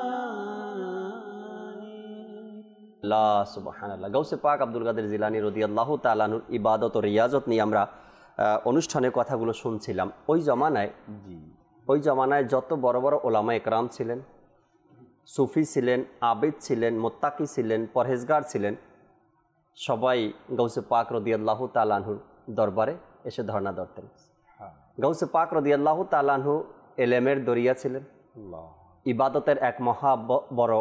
আল্লাহ সুবহানাল্লাহ। গাউসে পাক আব্দুল কাদের জিলানী রাদিয়াল্লাহু তাআলা আনহুর ইবাদত ও রিয়াজত নিয়ে আমরা অনুষ্ঠানের কথাগুলো শুনছিলাম। ওই জমানায় ওই জমানায় যত বড় বড় ওলামা একরাম ছিলেন, সুফি ছিলেন, আবেদ ছিলেন, মোত্তাকি ছিলেন, পরহেজগার ছিলেন, সবাই গাউসে পাক রাদিয়াল্লাহু তাআলা আনহুর দরবারে এসে ধর্ণা ধরতেন। গাউসে পাক রাদিয়াল্লাহু তাআলা আনহু এলেমের দরিয়া ছিলেন, ইবাদতের এক মহা বড়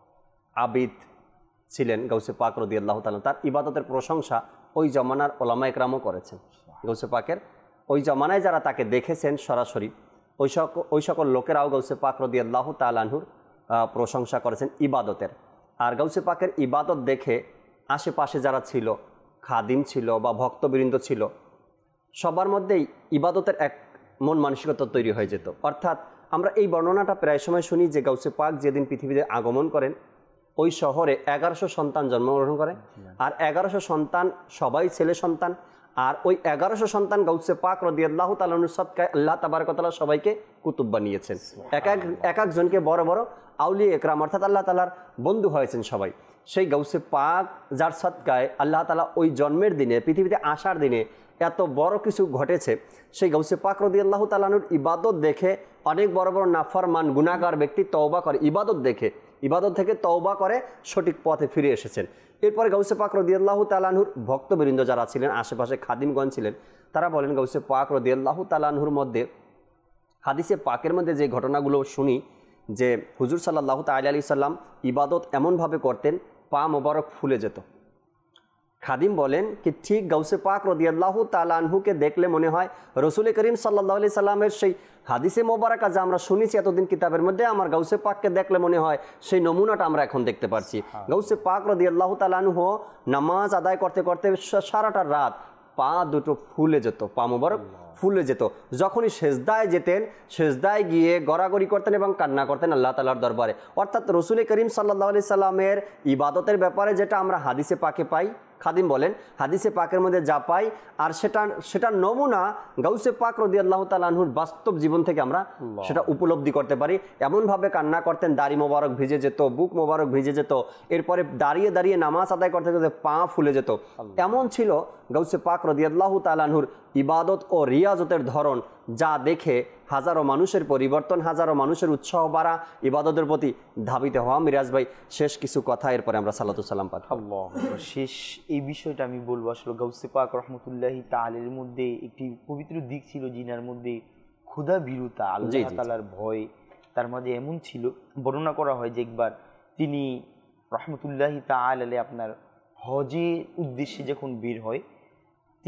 আবিদ ছিলেন গাউসে পাক রাদিয়াল্লাহু তাআলা। তার ইবাদতের প্রশংসা ওই জমানার ওলামা একরামও করেছেন। গাউসে পাকের ওই জমানায় যারা তাকে দেখেছেন সরাসরি, ওই সকল ওই সকল লোকেরাও গাউসে পাক রাদিয়াল্লাহু তাআলা আনহুর প্রশংসা করেছেন ইবাদতের। আর গাউসে পাকের ইবাদত দেখে আশেপাশে যারা ছিল, খাদিম ছিল বা ভক্তবৃন্দ ছিল, সবার মধ্যেই ইবাদতের এক মন মানসিকতা তৈরি হয়ে যেত। অর্থাৎ আমরা এই বর্ণনাটা প্রায় সময় শুনি যে গাউসে পাক যেদিন পৃথিবীতে আগমন করেন ওই শহরে এগারোশো সন্তান জন্মগ্রহণ করে, আর এগারোশো সন্তান সবাই ছেলে সন্তান। আর ওই এগারোশো সন্তান গাউসে পাক রাদিয়াল্লাহু তাআলা আনহুর সদকায় আল্লাহ তাবারক ওয়া তাআলা সবাইকে কুতুব বানিয়েছেন। এক এক এক একজনকে বড় বড় আউলিয়া একরাম অর্থাৎ আল্লাহ তাআলার বন্ধু হয়েছেন সবাই। সেই গাউসে পাক যার সদকায় আল্লাহ তাআলা ওই জন্মের দিনে পৃথিবীতে আসার দিনে এত বড় কিছু ঘটেছে, সেই গাউসে পাক রাদিয়াল্লাহু তাআলা আনহুর ইবাদত দেখে অনেক বড় বড় নাফরমান গুনাহগার ব্যক্তি তওবা করে, ইবাদত দেখে ইবাদত থেকে তওবা করে সঠিক পথে ফিরে এসেছেন। এরপরে গাউসে পাক রাদিয়াল্লাহু তাআলা আনহুর ভক্তবৃন্দ যারা ছিলেন, আশেপাশে খাদিমগণ ছিলেন, তারা বলেন গাউসে পাক রাদিয়াল্লাহু তাআলা আনহুর মধ্যে হাদিসে পাকের মধ্যে যে ঘটনাগুলো শুনি যে হুজুর সাল্লাল্লাহু তাআলা আলাইহি সাল্লাম ইবাদত এমনভাবে করতেন পা মোবারক ফুলে যেত। খাদিম বলেন কি ঠিক গাউসে পাক রাদিয়াল্লাহু তাআলা আনহুকে দেখলে মনে হয় রসুল করিম সাল্লাল্লাহু আলাইহি সাল্লামের সেই হাদিসে মোবারকা যা আমরা শুনেছি এতদিন কিতাবের মধ্যে, আমার গাউসে পাককে দেখলে মনে হয় সেই নমুনাটা আমরা এখন দেখতে পাচ্ছি। গাউসে পাক রাদিয়াল্লাহু তাআলা আনহু নামাজ আদায় করতে করতে সারাটা রাত পা দুটো ফুলে যেত, পা মোবারক ফুলে যেত। যখনই সেজদায় যেতেন, সেজদায় গিয়ে গড়াগড়ি করতেন এবং কান্না করতেন আল্লাহ তাআলার দরবারে। অর্থাৎ রসুল করিম সাল্লাল্লাহু আলাইহি সাল্লামের ইবাদতের ব্যাপারে যেটা আমরা হাদিসে পাকে পাই, খাদিম বলেন হাদিসে পাকের মধ্যে যা পাই আর সেটা সেটার নমুনা গাউসে পাক রাদিয়াল্লাহু তাআলা আনহুর বাস্তব জীবন থেকে আমরা সেটা উপলব্ধি করতে পারি। এমনভাবে কান্না করতেন দাড়ি মোবারক ভিজে যেত, বুক মোবারক ভিজে যেত, এরপরে দাঁড়িয়ে দাঁড়িয়ে নামাজ আদায় করতে করতে পা ফুলে যেত। এমন ছিল গাউসে পাক রাদিয়াল্লাহু তাআলা আনহুর ইবাদত ও রিয়াজতের ধরন, যা দেখে হাজারো মানুষের পরিবর্তন, হাজারো মানুষের উৎসাহ বাড়া, ইবাদতের প্রতি ধাবিত হওয়া। মিরাজ ভাই শেষ কিছু কথা, এরপরে আমরা সালাতু সালাম পাঠ। শেষ এই বিষয়টা আমি বলবো, আসলে গাউসে পাক রহমতুল্লাহি তাআলার মধ্যে একটি পবিত্র দিক ছিল, জিনার মধ্যে ক্ষুধা ভীরুতা, আল্লাহ তাআলার ভয় তার মাঝে এমন ছিল। বর্ণনা করা হয় যে একবার তিনি রহমতুল্লাহি তাআলা আপনার হজের উদ্দেশ্যে যখন বের হয়,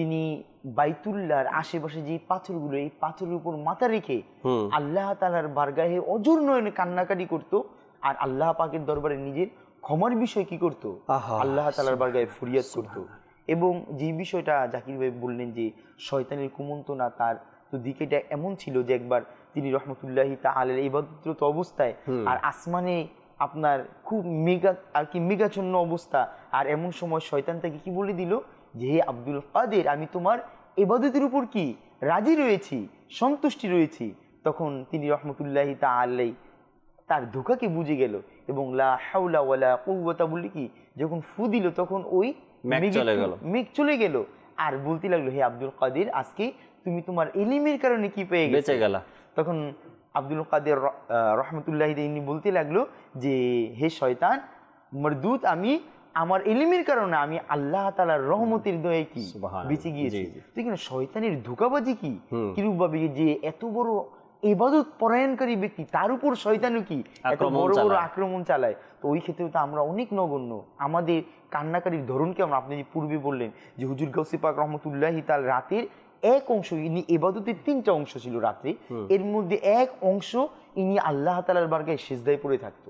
তিনি বাইতুল্লাহর আশেপাশে যে পাথরগুলো, এই পাথরের উপর মাথা রেখে আল্লাহ তাআলার বারগাহে অজর নয়নে কান্নাকাটি করতো, আর আল্লাহ পাকের দরবারে নিজের ক্ষমার বিষয় কি করতো, আল্লাহ তাআলার বারগাহে ফরিয়াদ করতো। এবং যে বিষয়টা জাকির ভাই বললেন যে শয়তানের কুমন্ত্রণা, তার তো দিকেটা এমন ছিল যে একবার তিনি রহমতুল্লাহি তাআলার ইবাদতরত অবস্থায়, আর আসমানে আপনার খুব মেঘা আর কি মেঘাচ্ছন্ন অবস্থা, আর এমন সময় শয়তান তাকে কি বলে দিল যে হে আব্দুল কাদের, আমি তোমার ইবাদতের উপর কি রাজি রয়েছি, সন্তুষ্টি রয়েছি। তখন তিনি রহমতুল্লাহি তাআলা তার ধোঁকাকে বুঝে গেল এবং লা হাওলা ওয়ালা কুওয়াতা বলে কি যখন ফু দিল তখন ওই মেঘ চলে গেল মেঘ চলে গেল আর বলতে লাগলো হে আব্দুল কাদের, আজকে তুমি তোমার ইলমের কারণে কি পেয়ে বেঁচে গেলা। তখন আব্দুল কাদের রহমতুল্লাহি তিনি বলতে লাগলো যে হে শয়তান মরদুদ, আমি আমার ইলমের কারণে আমি আল্লাহ তাআলার রহমতের দয়ায় কি বেঁচে গিয়েছি। দেখেন শয়তানের ধোঁকাবাজি কি কিরূপ ভাবে যে এত বড় ইবাদত পরায়ণকারী ব্যক্তি তার উপর শয়তানও কি এত বড় বড় আক্রমণ চালায়। তো ওই ক্ষেত্রে তো আমরা অনেক নগণ্য। আমাদের কান্নাকারীর ধরন কেমন, আপনি যে পূর্বে বললেন যে হুজুর গাউসে পাক রহমতুল্লাহি তাআলা রাতের এক অংশ, ইনি ইবাদতের তিনটা অংশ ছিল রাত্রে, এর মধ্যে এক অংশ ইনি আল্লাহ তাআলার বারগাহে সিজদায় পড়ে থাকতো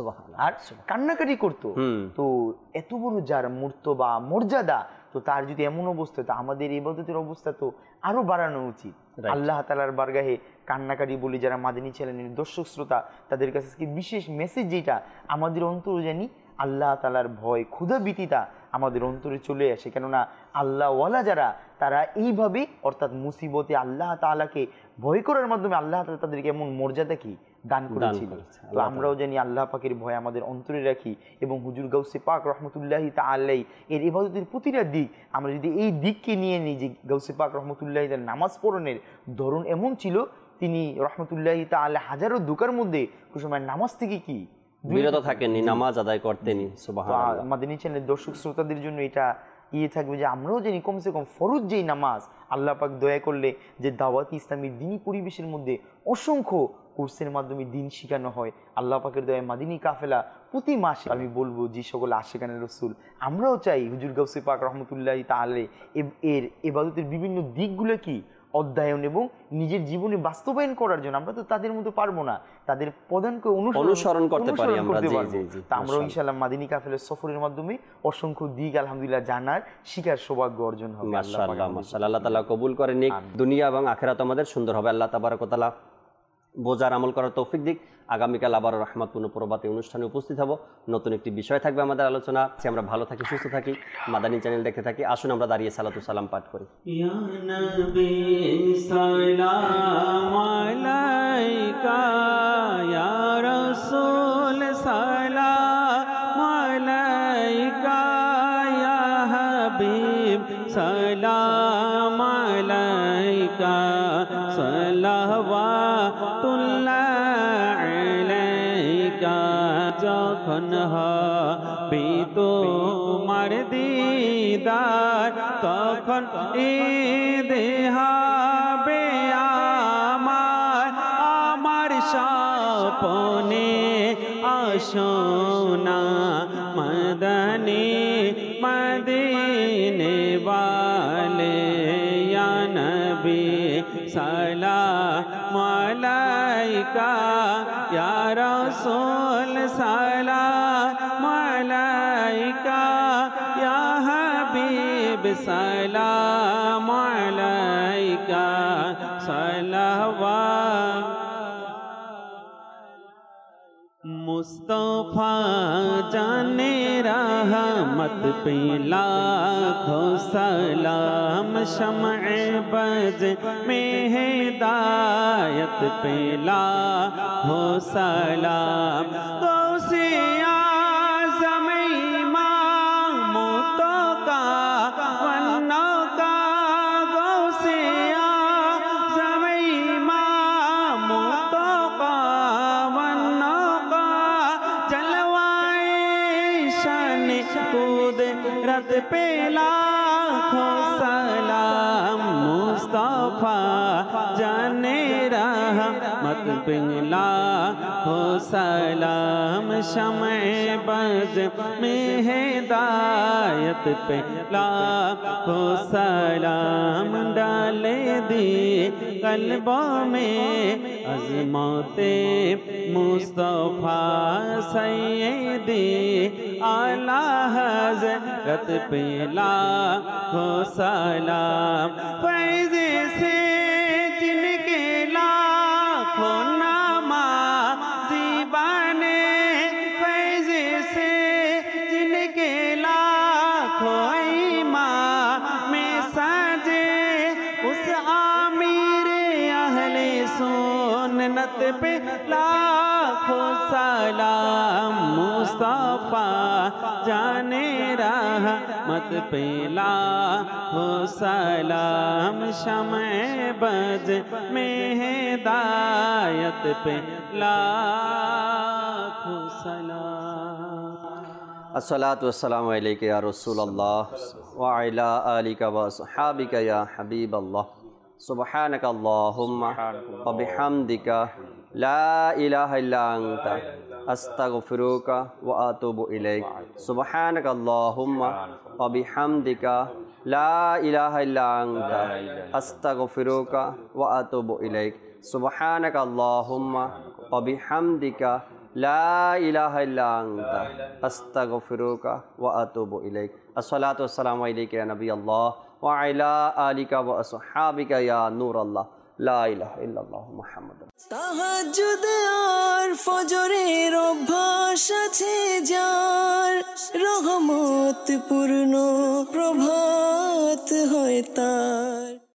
আর কান্নাকাটি করতো। তো এত বড় যার মর্তবা মর্যাদা, তো তার যদি এমন অবস্থা, তো আমাদের ইবাদতের অবস্থা তো আরো বাড়ানো উচিত। আল্লাহ তাআলার বারগাহে কান্নাকাটি বলি যারা মাদানী চ্যানেলের দর্শক শ্রোতা, তাদের কাছে বিশেষ মেসেজ যেটা আমাদের অন্তরে জানি আল্লাহ তাআলার ভয় ক্ষুধা ভীতিটা আমাদের অন্তরে চলে আসে। কেননা আল্লাহ ওয়ালা যারা, তারা এইভাবে অর্থাৎ মুসিবতে আল্লাহ তাআলাকে ভয় করার মাধ্যমে আল্লাহ তাআলা তাদেরকে এমন মর্যাদা কি দান করেছিল। তো আমরাও জানি আল্লাহ পাকের ভয় আমাদের অন্তরে রাখি এবং হুজুর গাউসে পাক রহমতুল্লাহি তাআলা এর ইবাদতের প্রতিটা দিক আমরা যদি এই দিককে নিয়ে নিই, যে গাউসে পাক রহমতুল্লাহি তাআলা নামাজ পড়নের ধরন এমন ছিল, তিনি রহমতুল্লাহি তাআলা হাজারো দুকার মধ্যে কুসময় নামাজ থেকে কি বিরত থাকেননি, নামাজ আদায় করতেনি। সুবহানাল্লাহ। মাদানী চ্যানেলের দর্শক শ্রোতাদের জন্য এটা ইয়ে থাকবে যে আমরাও জানি কমসে কম ফরজ যেই নামাজ, আল্লাহ পাক দয়া করলে যে দাওয়াতি ইসলামীর দিনী পরিবেশের মধ্যে অসংখ্য কোর্সের মাধ্যমে দিন শেখানো হয়, আল্লাহ পাকের দয়া মাদিনী কাফেলা প্রতি মাসে, আমি বলবো যে সকল আশিকানে রসুল আমরাও চাই হুজুর গাউসে পাক রহমতুল্লাহি তাআলা এর ইবাদতের বিভিন্ন দিকগুলো কি অধ্যয়ন এবং নিজের জীবনে বাস্তবায়ন করার জন্য। আমরা তো তাদের মতো পারবো না, তাদের প্রধানকে অনুসরণ করতে পারি আমরা। তা আমরা ইনশাআল্লাহ মাদিনী কাফেলার সফরের মাধ্যমে অসংখ্য দিক আলহামদুলিল্লাহ জানার শিকার সৌভাগ্য অর্জন হবে। মাশাআল্লাহ মাশাআল্লাহ, আল্লাহ তাআলা কবুল করে নিক, দুনিয়া এবং আখিরাত আমাদের সুন্দর হবে। আল্লাহ তাবারক ওয়া তাআলা বোঝার আমল করার তৌফিক দিক। আগামীকাল আবার রহমতপূর্ণ প্রভাতে অনুষ্ঠানে উপস্থিত হব, নতুন একটি বিষয় থাকবে আমাদের আলোচনা। আমরা ভালো থাকি, সুস্থ থাকি, মাদানী চ্যানেল দেখতে থাকি। আসুন আমরা দাঁড়িয়ে সালাতু সালাম পাঠ করি। ইয়া নবী সালাম আলাইকা, ইয়া রাসূল সালাম আলাইকা, ইয়া হাবিব সালাম আলাইকা, সালাওয়াতুল্লাহ আলাইকা। যখন হবে তোমার দিদার, তখন ঈদ হবে আমার, আমার স্বপ্নে আসোনা মদনী মদিনে वाले या नबी सलाम अलैका, या रसूल सलाम अलैका, या हबीब सलाम अलैका, सलावत मुस्तफा जाने रहमत पे लाखों सलाम, शमए बज में हिदायत पे लाखों सलाम। गौसे आज़म इमाम तो का वन्ना का, गौसे आज़म इमाम तो का वन्ना का, जलवाए शान कुदरत पे लाखों सलाम। मुस्तफा जाने रहमत मत पिंगला हो सलाम शमए बज में हिदायत पे ला हो सलाम डाले दी कल्बों में अज़मते मुस्तफ़ा सैयदी आला हज़रत पे ला हो सलाम फैज़ से जिनके लाखों नामा ज़ीबाने फैज़ से जिनके लाखों ईमान में साजे उस आमिर अहले सुन्नत पे लाखों सलाम मुस्तफ़ा जाने रहमत पे लाखों सलाम शमए बज में हिदायत पे लाखों सलाम। अस्सलातु वस्सलामु अलैका या रसूलल्लाह व अला आलिका व अस्हाबिका या हबीबल्लाह सुब्हानक अल्लाहुम्मा व बिहम्दिका ला इलाहा इल्ला अंता अस्तगफिरुका व अतूबु इलैक सुब्हानक अल्लाहुम्मा व बिहम्दिका ला इलाहा इल्ला अंता अस्तगफिरुका व अतूबु इलैक सुब्हानक अल्लाहुम्मा व बिहम्दिका ला इलाहा इल्ला अंता अस्तगफिरुका व अतूबु इलैक। अस्सलातु वस्सलामु अलैका या नबी अल्लाह व अला आलिका व अस्हाबिका या नूर अल्लाह ला इलाहा इल्लल्लाह मुहम्मद। তাহাজ্জুদ আর ফজরের অভ্যাস আছে যার, রহমত পূর্ণ প্রভাত হয় তার।